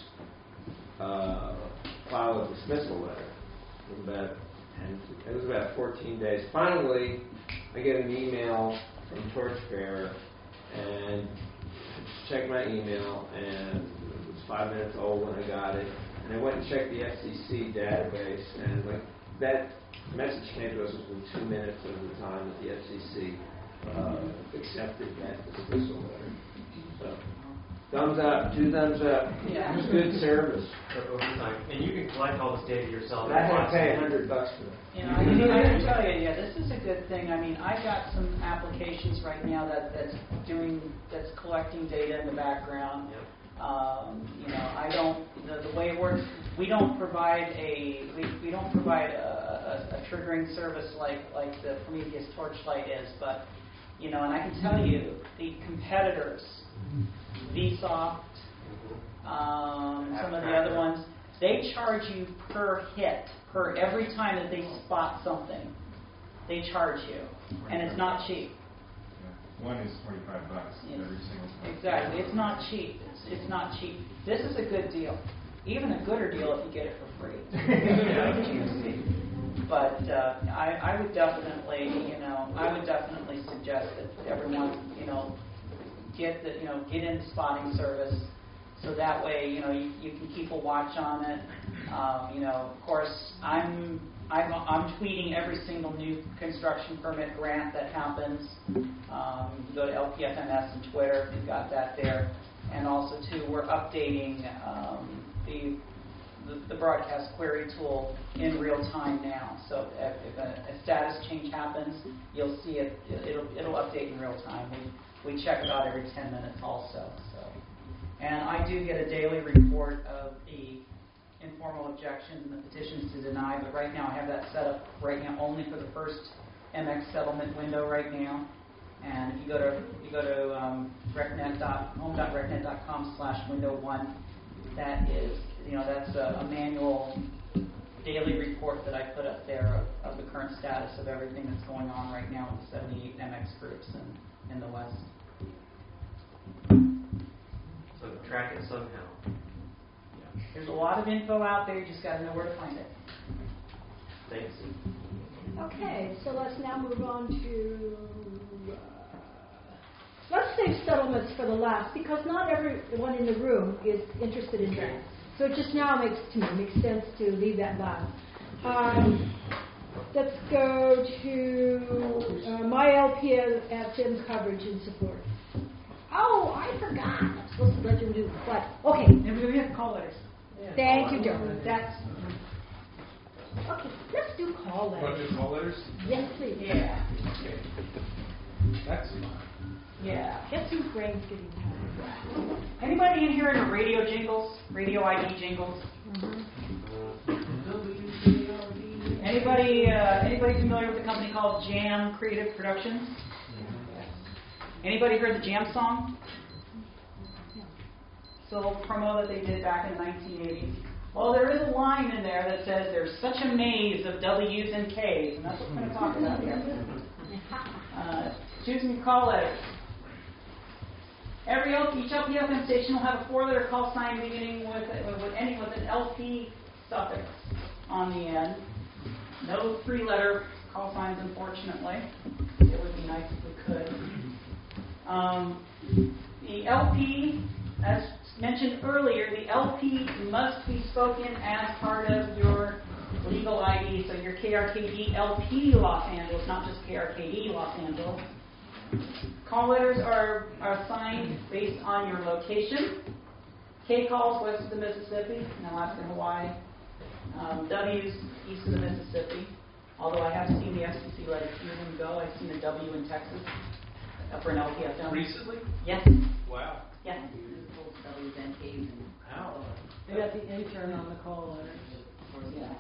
uh, file a dismissal letter. It was about ten, it was about fourteen days. Finally, I get an email from Torchbearer, and I checked my email, and it was five minutes old when I got it. And I went and checked the F C C database, and like that message came to us within two minutes of the time that the F C C uh, accepted that dismissal letter. So, thumbs up, two thumbs up. Yeah. It was good service. For overtime. And you can collect all this data yourself. I had to pay a hundred bucks for that. You know, I can, I can tell you, yeah, this is a good thing. I mean, I've got some applications right now that, that's doing, that's collecting data in the background. Yep. Um, you know, I don't, the, the way it works, we don't provide a, we, we don't provide a, a, a triggering service like, like the Prometheus Torchlight is, but, you know, and I can tell you, the competitors, Vsoft, um, some of the other ones, they charge you per hit, per every time that they spot something. They charge you, and it's not cheap. One is twenty-five bucks Yes. every single time. Exactly, it's not cheap. It's, it's not cheap. This is a good deal. Even a gooder deal if you get it for free. But uh, I, I would definitely, you know, I would definitely suggest that everyone, you know, get the, you know, get in spotting service, so that way, you know, you, you can keep a watch on it. Um, you know, of course, I'm I'm I'm tweeting every single new construction permit grant that happens. Um, you can go to L P F M S and Twitter. We've got that there, and also too, we're updating um, the, the the broadcast query tool in real time now. So if, if a, a status change happens, you'll see it. It'll it'll update in real time. We we check about every ten minutes also. So, and I do get a daily report of the informal objections and the petitions to deny, but right now I have that set up right now only for the first M X settlement window right now. And if you go to if you go to um, recnet dot home dot recnet dot com slash window one, that is, you know, that's a, a manual daily report that I put up there of, of the current status of everything that's going on right now with the seventy-eight M X groups in, in the West. So track it somehow. There's a lot of info out there. You just got to know where to find it. Thanks. Okay, so let's now move on to, uh, let's save settlements for the last, because not everyone in the room is interested in that. So it just now makes, to me, makes sense to leave that last. Um, let's go to uh, my L P F M coverage and support. Oh, I forgot. I'm supposed to let you do what? Okay. And we have call letters. Thank you, Joe. That's okay. Let's do call Want to letters. do call letters? Yes, please. Yeah. Okay. That's fine. Yeah. Guess whose brain's getting tired? Anybody in here into radio jingles? Radio I D jingles? Anybody uh, anybody familiar with a company called Jam Creative Productions? Anybody heard the Jam song? It's a little promo that they did back in the nineteen eighties. Well, there is a line in there that says there's such a maze of W's and K's, and that's what we're going to talk about here. Uh, choosing your call letters. Every L P, each L P F M station will have a four-letter call sign beginning with, with any with an L P suffix on the end. No three-letter call signs, unfortunately. It would be nice if we could. Um, the L P, as mentioned earlier, the L P must be spoken as part of your legal I D. So your K R K D L P Los Angeles, not just K R K D Los Angeles. Call letters are, are assigned based on your location. K calls west of the Mississippi, in Alaska and Hawaii. Um, W's east of the Mississippi. Although I have seen the F C C let a few of them go. I've seen a W in Texas uh, for an L P F M. Recently? Yes. Wow. Yes. W's and K's and How? They got the intern on the call letters. Yeah.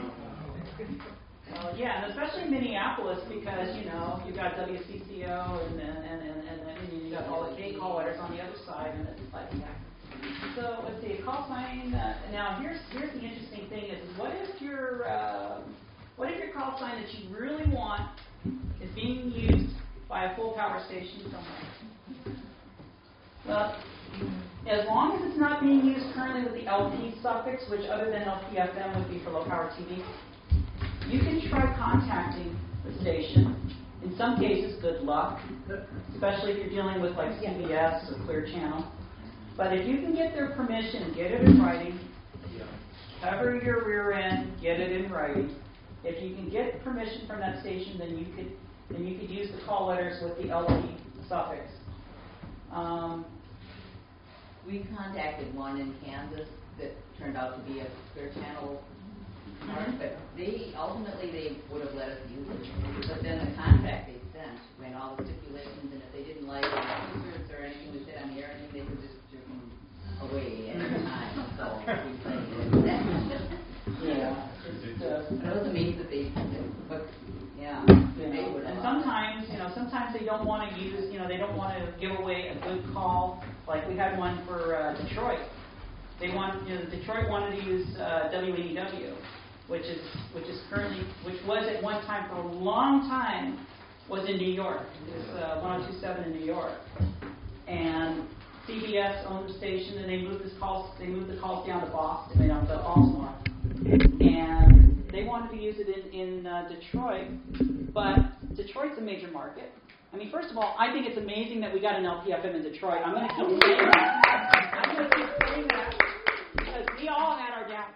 Well, yeah, and especially in Minneapolis because, you know, you've got W C C O and then and, and, and then you got all the K call letters on the other side, and it's like, yeah. So let's see, a call sign. Uh, now here's here's the interesting thing: is what if your uh, what if your call sign that you really want is being used by a full power station somewhere? Well, as long as it's not being used currently with the L P suffix, which other than L P F M would be for low power T V, you can try contacting the station. In some cases, good luck, especially if you're dealing with like C B S or Clear Channel. But if you can get their permission, get it in writing, cover your rear end, get it in writing. If you can get permission from that station, then you could then you could use the call letters with the L P suffix. Um, We contacted one in Kansas that turned out to be a Clear Channel card, but they ultimately they would have let us use it. But then the contract they sent ran all the stipulations, and if they didn't like the users or anything we said on the air, anything, they could just jerk them away at any time. So we played with that. yeah. It's, uh, But it was amazing that they, but yeah, You they know, would and have. sometimes, you know, sometimes they don't want to use, you know, they don't want to give away a good call. Like we had one for uh, Detroit. They want, you know, Detroit wanted to use uh, W A D W, which is which is currently, which was at one time for a long time, was in New York. It was uh, one oh two point seven in New York, and C B S owned the station, and they moved this calls, they moved the calls down to Boston, they down to Baltimore, and they wanted to use it in in uh, Detroit, but Detroit's a major market. I mean, first of all, I think it's amazing that we got an L P F M in Detroit. I'm going to keep saying that. I'm going to keep saying that because we all had our doubts.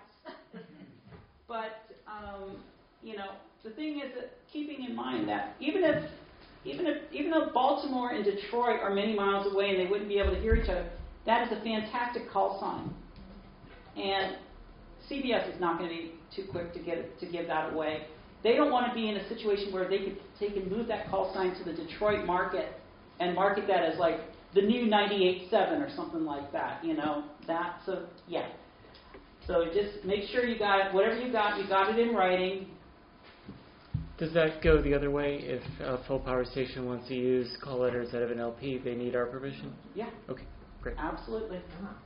But um, you know, the thing is that keeping in mind that even if even if even though Baltimore and Detroit are many miles away and they wouldn't be able to hear each other, that is a fantastic call sign. And C B S is not going to be too quick to get it, to give that away. They don't want to be in a situation where they could take and move that call sign to the Detroit market and market that as like the new ninety-eight point seven or something like that. You know, that's a yeah. So just make sure you got whatever you got, you got it in writing. Does that go the other way? If a full power station wants to use call letters out of an L P, they need our permission? Yeah. Okay, great. Absolutely.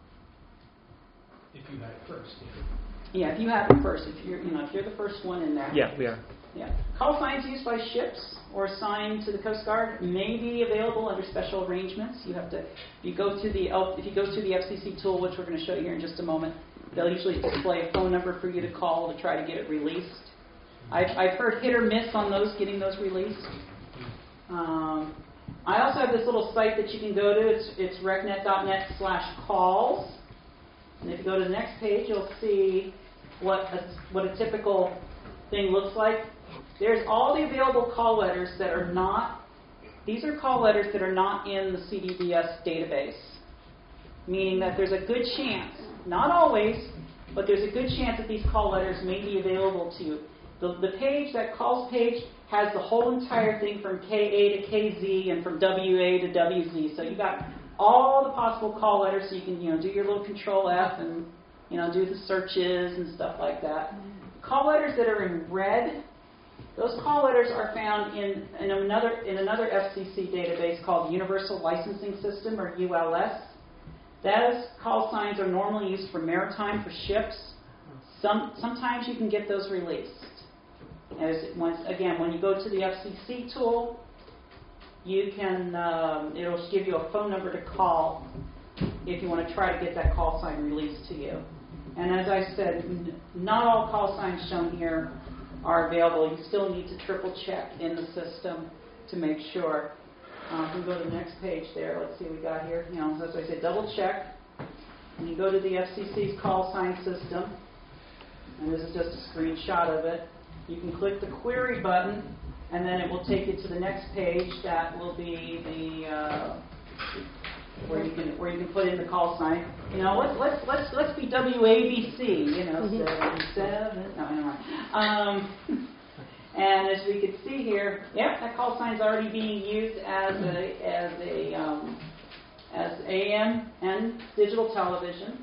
If you had it first. Yeah, if you have it first, if you're you know if you're the first one in there. Yeah, we are. Yeah. Call signs used by ships or assigned to the Coast Guard may be available under special arrangements. You have to, if you go to the L, if you go to the F C C tool, which we're going to show you here in just a moment, they'll usually display a phone number for you to call to try to get it released. I've, I've heard hit or miss on those, getting those released. Um, I also have this little site that you can go to. It's, it's recnet.net slash calls. And if you go to the next page, you'll see what a, what a typical thing looks like. There's all the available call letters that are not These are call letters that are not in the C D B S database, meaning that there's a good chance, not always, but there's a good chance that these call letters may be available to you. The, the page, that calls page, has the whole entire thing from K A to K Z and from W A to W Z. So you got all the possible call letters, so you can, you know, do your little Control F and, you know, do the searches and stuff like that. Call letters that are in red, those call letters are found in, in another in another F C C database called Universal Licensing System, or U L S. Those call signs are normally used for maritime, for ships. Some sometimes you can get those released. As once again, when you go to the F C C tool, you can um, it'll give you a phone number to call if you want to try to get that call sign released to you. And as I said, n- not all call signs shown here are available. You still need to triple check in the system to make sure. Uh, we can go to the next page there. Let's see what we got here. You know, as I said, double check. And you go to the F C C's call sign system, and this is just a screenshot of it. You can click the query button, and then it will take you to the next page. That will be the uh, where you can where you can put in the call sign. You know, let's let's let's let's be W A B C. You know, seven seven. No, never mind. Um, and as we can see here, yep, that call sign is already being used as a as a um, as A M and digital television.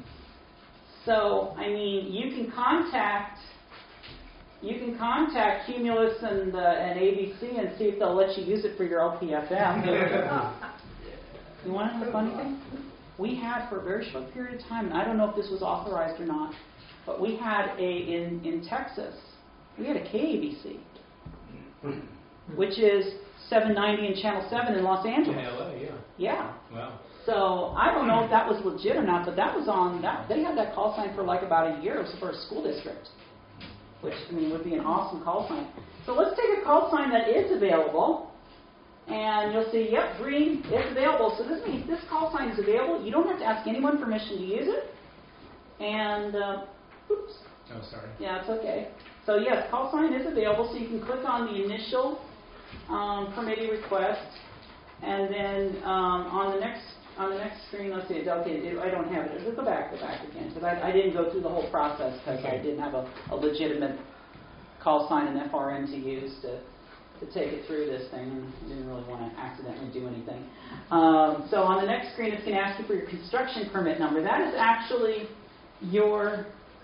So I mean, you can contact. You can contact Cumulus and, uh, and A B C and see if they'll let you use it for your L P F M. You want to know the funny thing? We had, for a very short period of time, and I don't know if this was authorized or not, but we had a, in, in Texas, we had a K A B C, which is seven ninety and Channel seven in Los Angeles. In L A, yeah. Yeah. Wow. So I don't know if that was legit or not, but that was on, that they had that call sign for like about a year. It was for a school district, which, I mean, would be an awesome call sign. So let's take a call sign that is available, and you'll see, yep, green, it's available. So this means this call sign is available. You don't have to ask anyone permission to use it. And, uh, oops. Oh, sorry. Yeah, it's okay. So yes, call sign is available, so you can click on the initial um, permittee request, and then um, on the next on the next screen, let's see, okay, it, I don't have it. Let's go back, go back again, because I, I didn't go through the whole process because I didn't have a, a legitimate call sign and F R N to use to, to take it through this thing, and I didn't really want to accidentally do anything. Um, so on the next screen, it's going to ask you for your construction permit number. That is actually your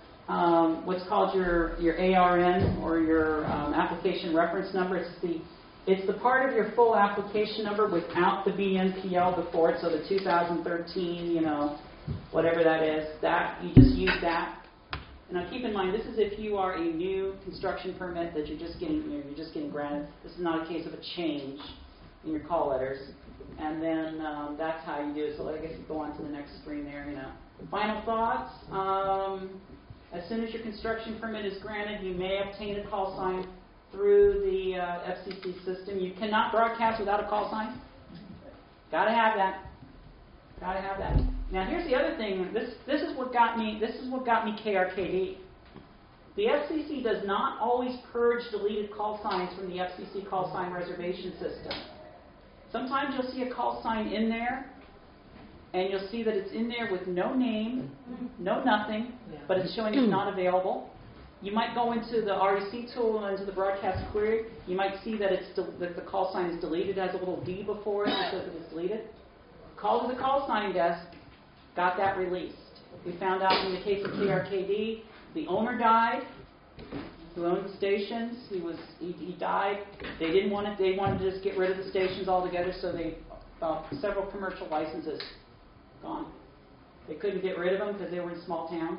um, what's called your, your A R N, or your um, application reference number. It's the It's the part of your full application number without the B N P L before it, so the two thousand thirteen, you know, whatever that is, that, you just use that. And now keep in mind, this is if you are a new construction permit that you're just getting, you know, you're just getting granted. This is not a case of a change in your call letters. And then um, that's how you do it. So I guess you go on to the next screen there, you know. Final thoughts. Um, as soon as your construction permit is granted, you may obtain a call sign through the uh, F C C system. You cannot broadcast without a call sign. Got to have that. Got to have that. Now here's the other thing. This this is what got me. This is what got me K R K D. The F C C does not always purge deleted call signs from the F C C call sign reservation system. Sometimes you'll see a call sign in there, and you'll see that it's in there with no name, no nothing, but it's showing it's not available. You might go into the R E C tool and into the broadcast query. You might see that it's de- that the call sign is deleted. It has a little D before it that says that it's deleted. Call to the call sign desk. Got that released. We found out in the case of K R K D, the owner died, who owned the stations. He was he, he died. They didn't want it. They wanted to just get rid of the stations altogether. So they uh, several commercial licenses gone. They couldn't get rid of them because they were in small towns.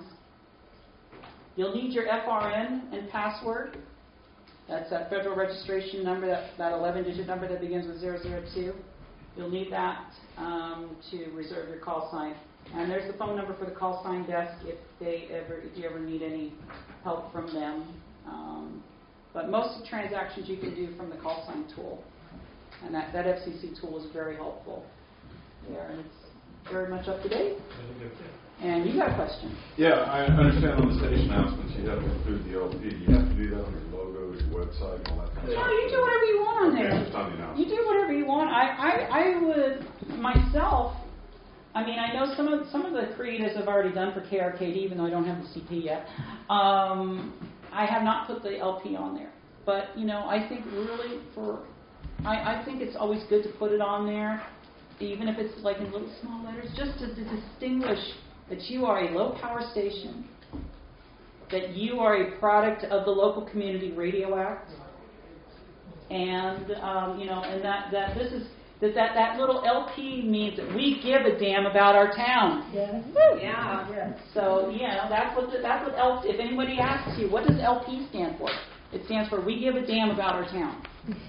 You'll need your F R N and password. That's that federal registration number, that, that eleven-digit number that begins with zero zero two. You'll need that um, to reserve your call sign. And there's the phone number for the call sign desk if they ever, if you ever need any help from them. Um, but most of the transactions you can do from the call sign tool, and that, that F C C tool is very helpful there, and it's very much up to date. And you got a question? Yeah, I understand on the station announcements you have to include the L P. You have to do that on your logos with your website and all that kind of No, stuff. you do whatever you want on Okay, there. just on the announcement. You do whatever you want. I, I, I would myself. I mean, I know some of some of the creatives I've already done for K R K D, even though I don't have the C P yet. Um, I have not put the L P on there, but you know, I think really for, I, I think it's always good to put it on there, even if it's like in little small letters, just to, to distinguish that you are a low power station, that you are a product of the Local Community Radio Act, and um, you know, and that, that this is that, that that little L P means that we give a damn about our town. Yeah. Yeah. yeah. So you know, that's what the, that's what L P. If anybody asks you, what does L P stand for? It stands for We Give a Damn About Our Town.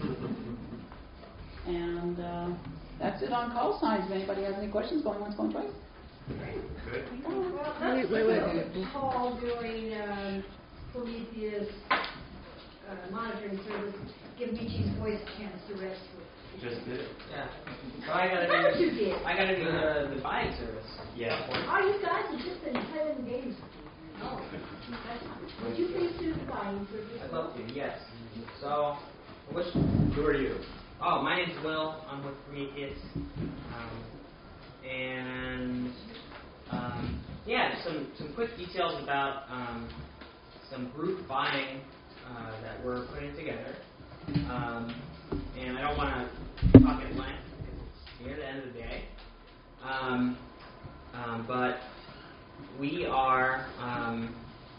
And uh, that's it on call signs. If anybody has any questions, going once, going twice. Good. Well, Wait, wait, wait. Paul doing um, Prometheus uh, monitoring service, give Michi's voice a chance to rest with. Just did it. Yeah. So I gotta Of course do. you did. I gotta do the, the buying service. Yeah. Oh, you guys have just been playing games. Oh, that's not. Would you please do the buying service? I'd love to. Yes. So, which who are you? Oh, my name's Will. I'm with Prometheus. Um, and um, yeah, some some quick details about um, some group buying uh, that we're putting together. Um, and I don't want to talk at length because it's near the end of the day. Um, um, but we are um,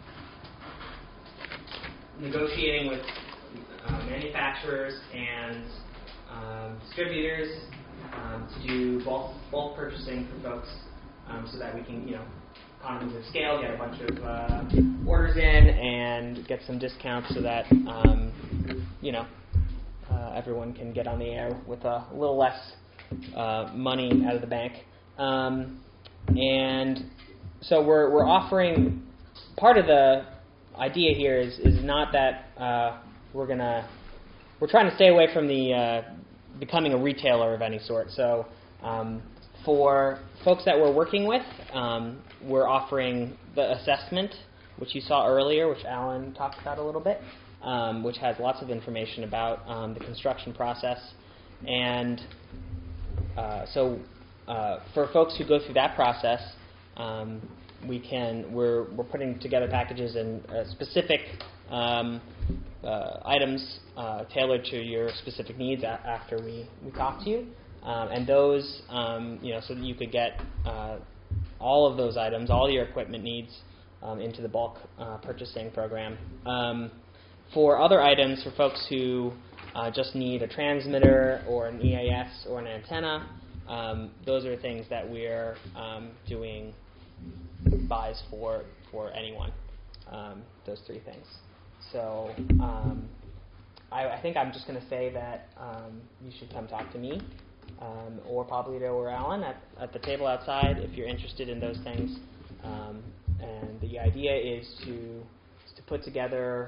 negotiating with uh, manufacturers and um, distributors um, to do bulk, bulk purchasing for folks um, so that we can, you know, economies of scale, get a bunch of uh, orders in and get some discounts so that, um, you know, uh, everyone can get on the air with a little less uh, money out of the bank. Um, and so we're we're offering, part of the idea here is, is not that uh, we're gonna, we're trying to stay away from the uh, becoming a retailer of any sort. So um, for folks that we're working with, um, we're offering the assessment, which you saw earlier, which Alan talked about a little bit, um, which has lots of information about um, the construction process. And uh, so uh, for folks who go through that process, um, we can we're we're putting together packages and uh, specific um, uh, items uh, tailored to your specific needs a- after we, we talk to you, um, and those um, you know so that you could get uh, all of those items, all your equipment needs, um, into the bulk uh, purchasing program. Um, for other items, for folks who uh, just need a transmitter or an E A S or an antenna, um, those are things that we're um, doing buys for for anyone. Um, those three things. So um, I, I think I'm just going to say that um, you should come talk to me, um, or Pablito or Alan at, at the table outside if you're interested in those things. Um, and the idea is to is to put together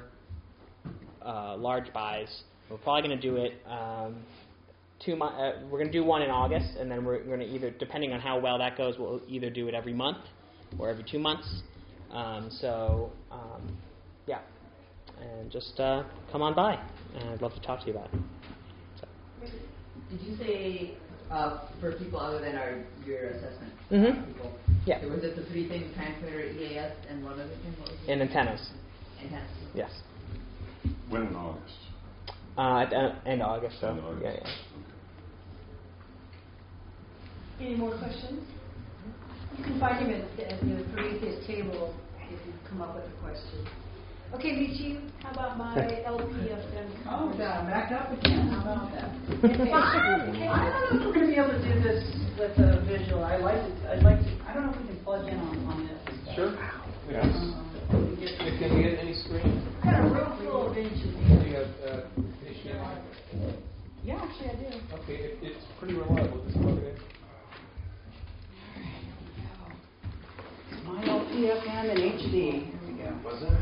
uh, large buys. We're probably going to do it. Um, two mo- uh, we're going to do one in August, and then we're going to either, depending on how well that goes, we'll either do it every month or every two months. Um, so, um, yeah, and just uh, come on by, and I'd love to talk to you about it. So. Did you say uh, for people other than our your assessment Mm-hmm. uh, people? Yeah. So was it the three things: transmitter, E A S, and one other thing? What was it? And antennas. Antennas. Yes. When in August? Uh, at uh, end of August. So End of August. yeah, yeah. Any more questions? You can find him at, at the Prometheus table if you come up with a question. Okay, Michi, how about my L P F M? Oh, God, I'm back up again. How about that? Okay. I don't know if we're going to be able to do this with a visual. I like it. I'd like to. I don't know if we can plug in on, on this. Sure. Yes. Um, can you get any screen? I've got a room full of inches. Do you have uh, H D M I? Yeah, actually, I do. Okay, it, it's pretty reliable. Just plug it in. My L P F M and H D. Here we go. Was it?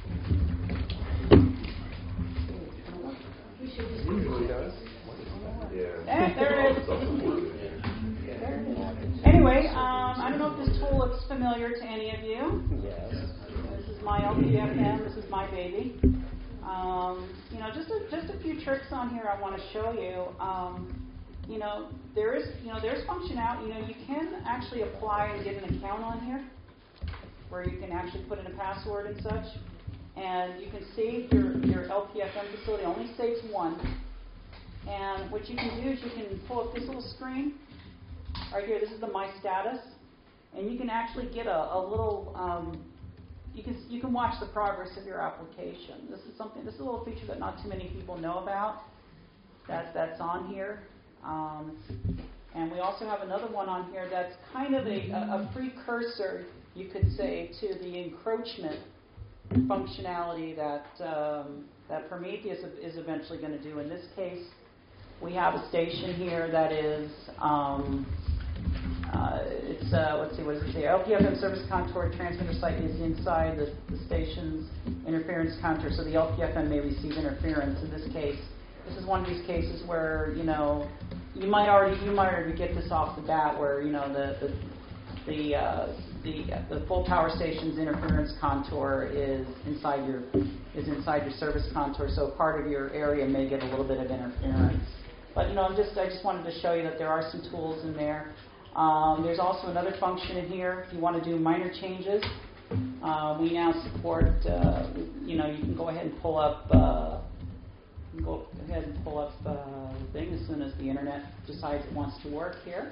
We usually does. Eh, there it is. There it is. Anyway, um, I don't know if this tool looks familiar to any of you. Yes. This is my L P F M. This is my baby. Um, you know, just a, just a few tricks on here I want to show you. Um, you know, there is, you know, there's functionality. You know, you can actually apply and get an account on here, where you can actually put in a password and such, and you can save your your L P F M facility. It only saves one. And what you can do is you can pull up this little screen right here. This is the My Status, and you can actually get a, a little. Um, you can you can watch the progress of your application. This is something. This is a little feature that not too many people know about. That's that's on here. Um, and we also have another one on here that's kind of a, a, a precursor, you could say, to the encroachment functionality that um, that Prometheus is eventually going to do. In this case, we have a station here that is, um, uh, it's, uh, let's see, what does it say? L P F M service contour transmitter site is inside the, the station's interference contour, so the L P F M may receive interference. In this case, this is one of these cases where, you know, you might already, you might already get this off the bat where, you know, the, the, the, uh, the, the full power station's interference contour is inside your, is inside your service contour, so part of your area may get a little bit of interference. But, you know, I'm just, I just wanted to show you that there are some tools in there. Um, there's also another function in here if you want to do minor changes. Uh, we now support, uh, you know, you can go ahead and pull up, uh, you can go ahead and pull up uh, the thing as soon as the internet decides it wants to work here.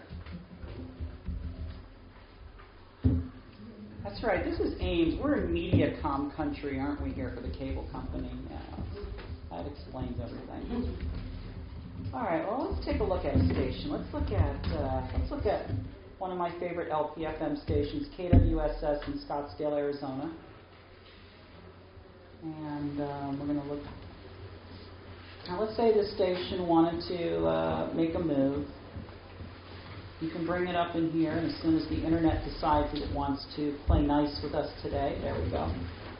That's right, this is Ames. We're in Mediacom country, aren't we, here for the cable company? Yeah, that explains everything. All right, well, let's take a look at a station. Let's look at uh, let's look at one of my favorite L P F M stations, K W S S in Scottsdale, Arizona. And um, we're going to look. Now, let's say this station wanted to uh, make a move. You can bring it up in here, and as soon as the internet decides that it wants to play nice with us today, there we go.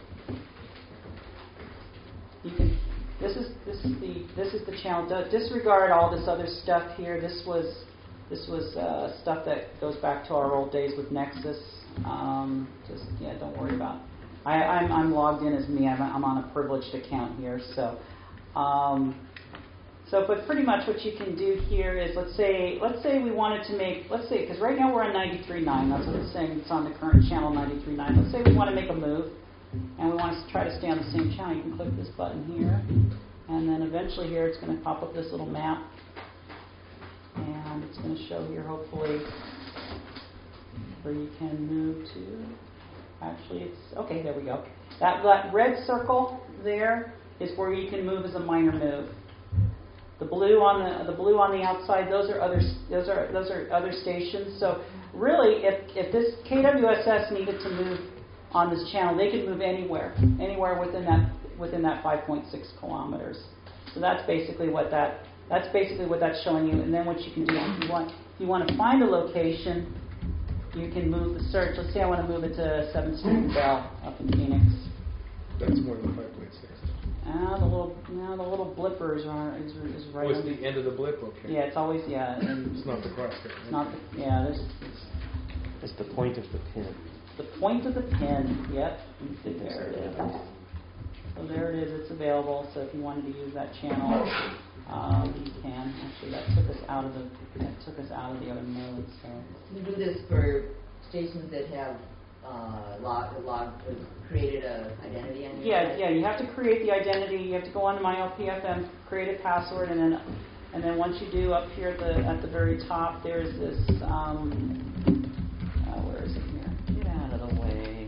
You can. This is this is the this is the channel. Disregard all this other stuff here. This was this was uh, stuff that goes back to our old days with Nexus. Um, just yeah, don't worry about it. I, I'm I'm logged in as me. I'm, I'm on a privileged account here, so. Um, So, but pretty much what you can do here is, let's say, let's say we wanted to make, let's say, because right now we're on ninety-three point nine. That's what it's saying. It's on the current channel ninety-three point nine. Let's say we want to make a move, and we want to try to stay on the same channel. You can click this button here, and then eventually here it's going to pop up this little map, and it's going to show here, hopefully, where you can move to. Actually, it's okay. There we go. That, that red circle there is where you can move as a minor move. The blue on the the blue on the outside, those are other those are those are other stations. So really, if if this K W S S needed to move on this channel, they could move anywhere, anywhere within that within that five point six kilometers. So that's basically what that that's basically what that's showing you. And then what you can do if you want if you want to find a location, you can move the search. Let's say I want to move it to seventh Street and Bell up in Phoenix. That's more than five point six. Ah, the little, no, the little blippers are is, is right. What's the end of the blip? Okay. Yeah, it's always yeah. And it's not the crosshair. It's not the yeah. There's. It's, it's the point of the pin. The point of the pin. Yep. There it is. So there it is. It's available. So if you wanted to use that channel, um, you can. Actually, that took us out of the that took us out of the other mode. So you do this for stations that have. Uh, log, log, created a identity on your yeah, site? yeah. You have to create the identity. You have to go on to my L P F M, create a password, and then, and then once you do, up here at the at the very top, there's this. Um, uh, where is it here? Get out of the way.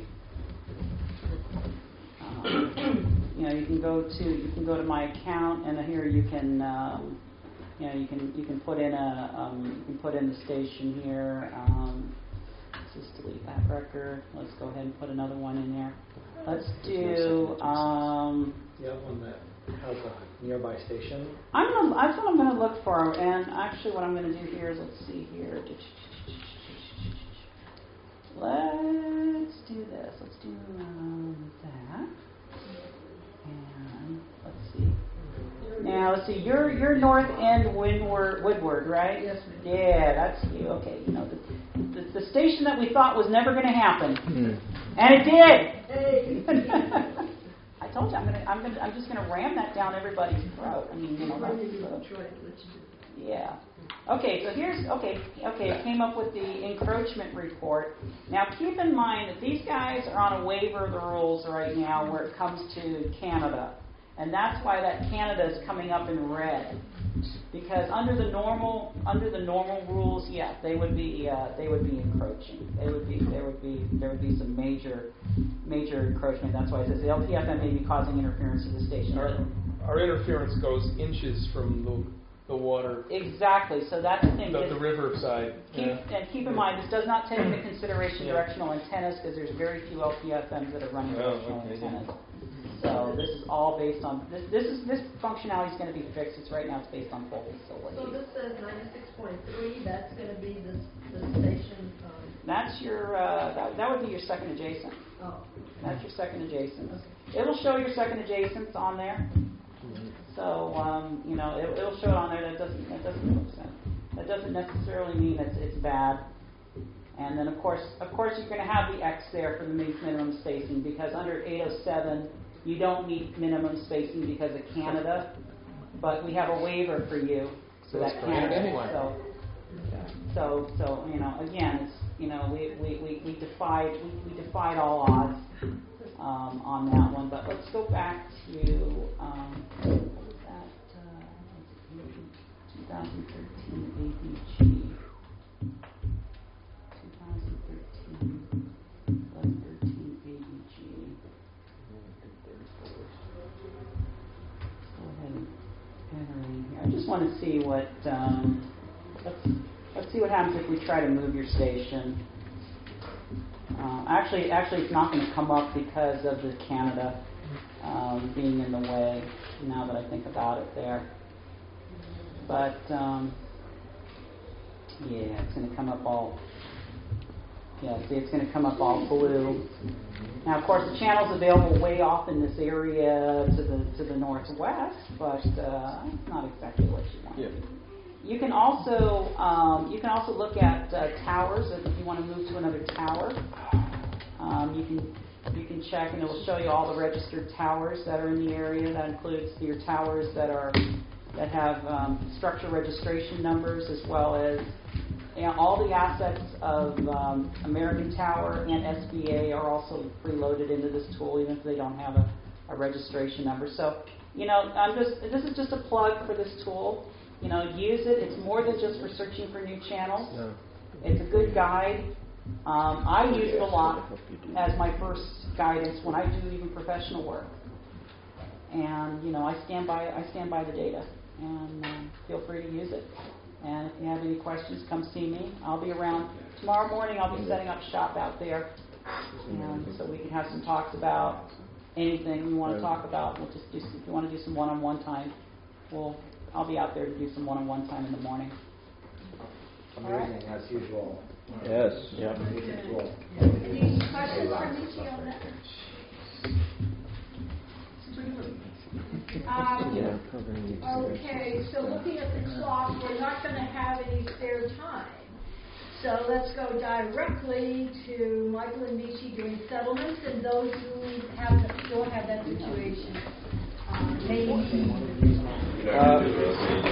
Um, you know, you can go to you can go to my account, and here you can. Um, you know, you can you can put in a um, you can put in the station here. Um, Just delete that record. Let's go ahead and put another one in there. Let's do. Um, you have one that has a nearby station. I'm gonna, that's what I'm going to look for. And actually, what I'm going to do here is let's see here. Let's do this. Let's do um, that. And let's see. Now let's see. You're you're North End Windward Woodward, right? Yes, ma'am. Yeah, that's you. Okay, you know the. The, the station that we thought was never going to happen. Mm. And it did. Hey. I told you, I'm gonna, I'm gonna, I'm just gonna ram that down everybody's throat. I mean, you know, that's, uh, yeah. Okay, so here's, okay, okay, I came up with the encroachment report. Now keep in mind that these guys are on a waiver of the rules right now where it comes to Canada. And that's why that Canada is coming up in red. Because under the normal, under the normal rules, yeah, they would be, uh, they would be encroaching. They would be, there would be, there would be some major, major encroachment. That's why it says the L T F M may be causing interference to the station. Our, our interference goes inches from the the water. Exactly. So that's the thing. The, the river side. Keep, yeah. And keep in mind, this does not take into consideration yeah. directional antennas because there's very few L T F Ms that are running oh, directional okay. antennas. So this is all based on this. This is this functionality is going to be fixed. It's right now it's based on full facility. So this says ninety-six point three. That's going to be the the station. Um, That's your uh, that, that would be your second adjacent. Oh. That's your second adjacent. Okay. It'll show your second adjacents on there. So um, you know it, it'll show it on there. That doesn't that doesn't make sense. That doesn't necessarily mean it's it's bad. And then of course of course you're going to have the X there for the minimum spacing because under eight oh seven you don't need minimum spacing because of Canada, but we have a waiver for you so for that Canada. Anyway. So so so you know again it's you know we we, we, we defied we, we defied all odds um, on that one. But let's go back to um, what was that uh, twenty thirteen A B G. twenty thirteen eleven thirteen A B G. Go ahead and enter in here. I just want to see what um, let's let's see what happens if we try to move your station. Uh, actually, actually, it's not going to come up because of the Canada um, being in the way. Now that I think about it, there. But um, yeah, it's going to come up all. Yeah, see, it's going to come up all blue. Now, of course, the channel's available way off in this area to the to the northwest, but uh, it's not exactly what you want. Yeah. You can also um, you can also look at uh, towers if you want to move to another tower. Um, you can you can check and it will show you all the registered towers that are in the area. That includes your towers that are that have um, structure registration numbers as well as you know, all the assets of um, American Tower and S B A are also preloaded into this tool, even if they don't have a, a registration number. So, you know, I'm just this is just a plug for this tool. You know, use it. It's more than just for searching for new channels. No. It's a good guide. Um, I use it a lot as my first guidance when I do even professional work. And you know, I stand by I stand by the data, and um, feel free to use it. And if you have any questions, come see me. I'll be around tomorrow morning. I'll be setting up shop out there, and so we can have some talks about anything you want to talk about. We'll just do some, if you want to do some one-on-one time, we'll I'll be out there to do some one-on-one time in the morning. Amazing as usual. Yes. Yeah. Any questions for Michi on that? Um, okay, so looking at the clock, we're not going to have any spare time. So let's go directly to Michael and Michi doing settlements, and those who have don't have that situation. Uh, maybe. Uh,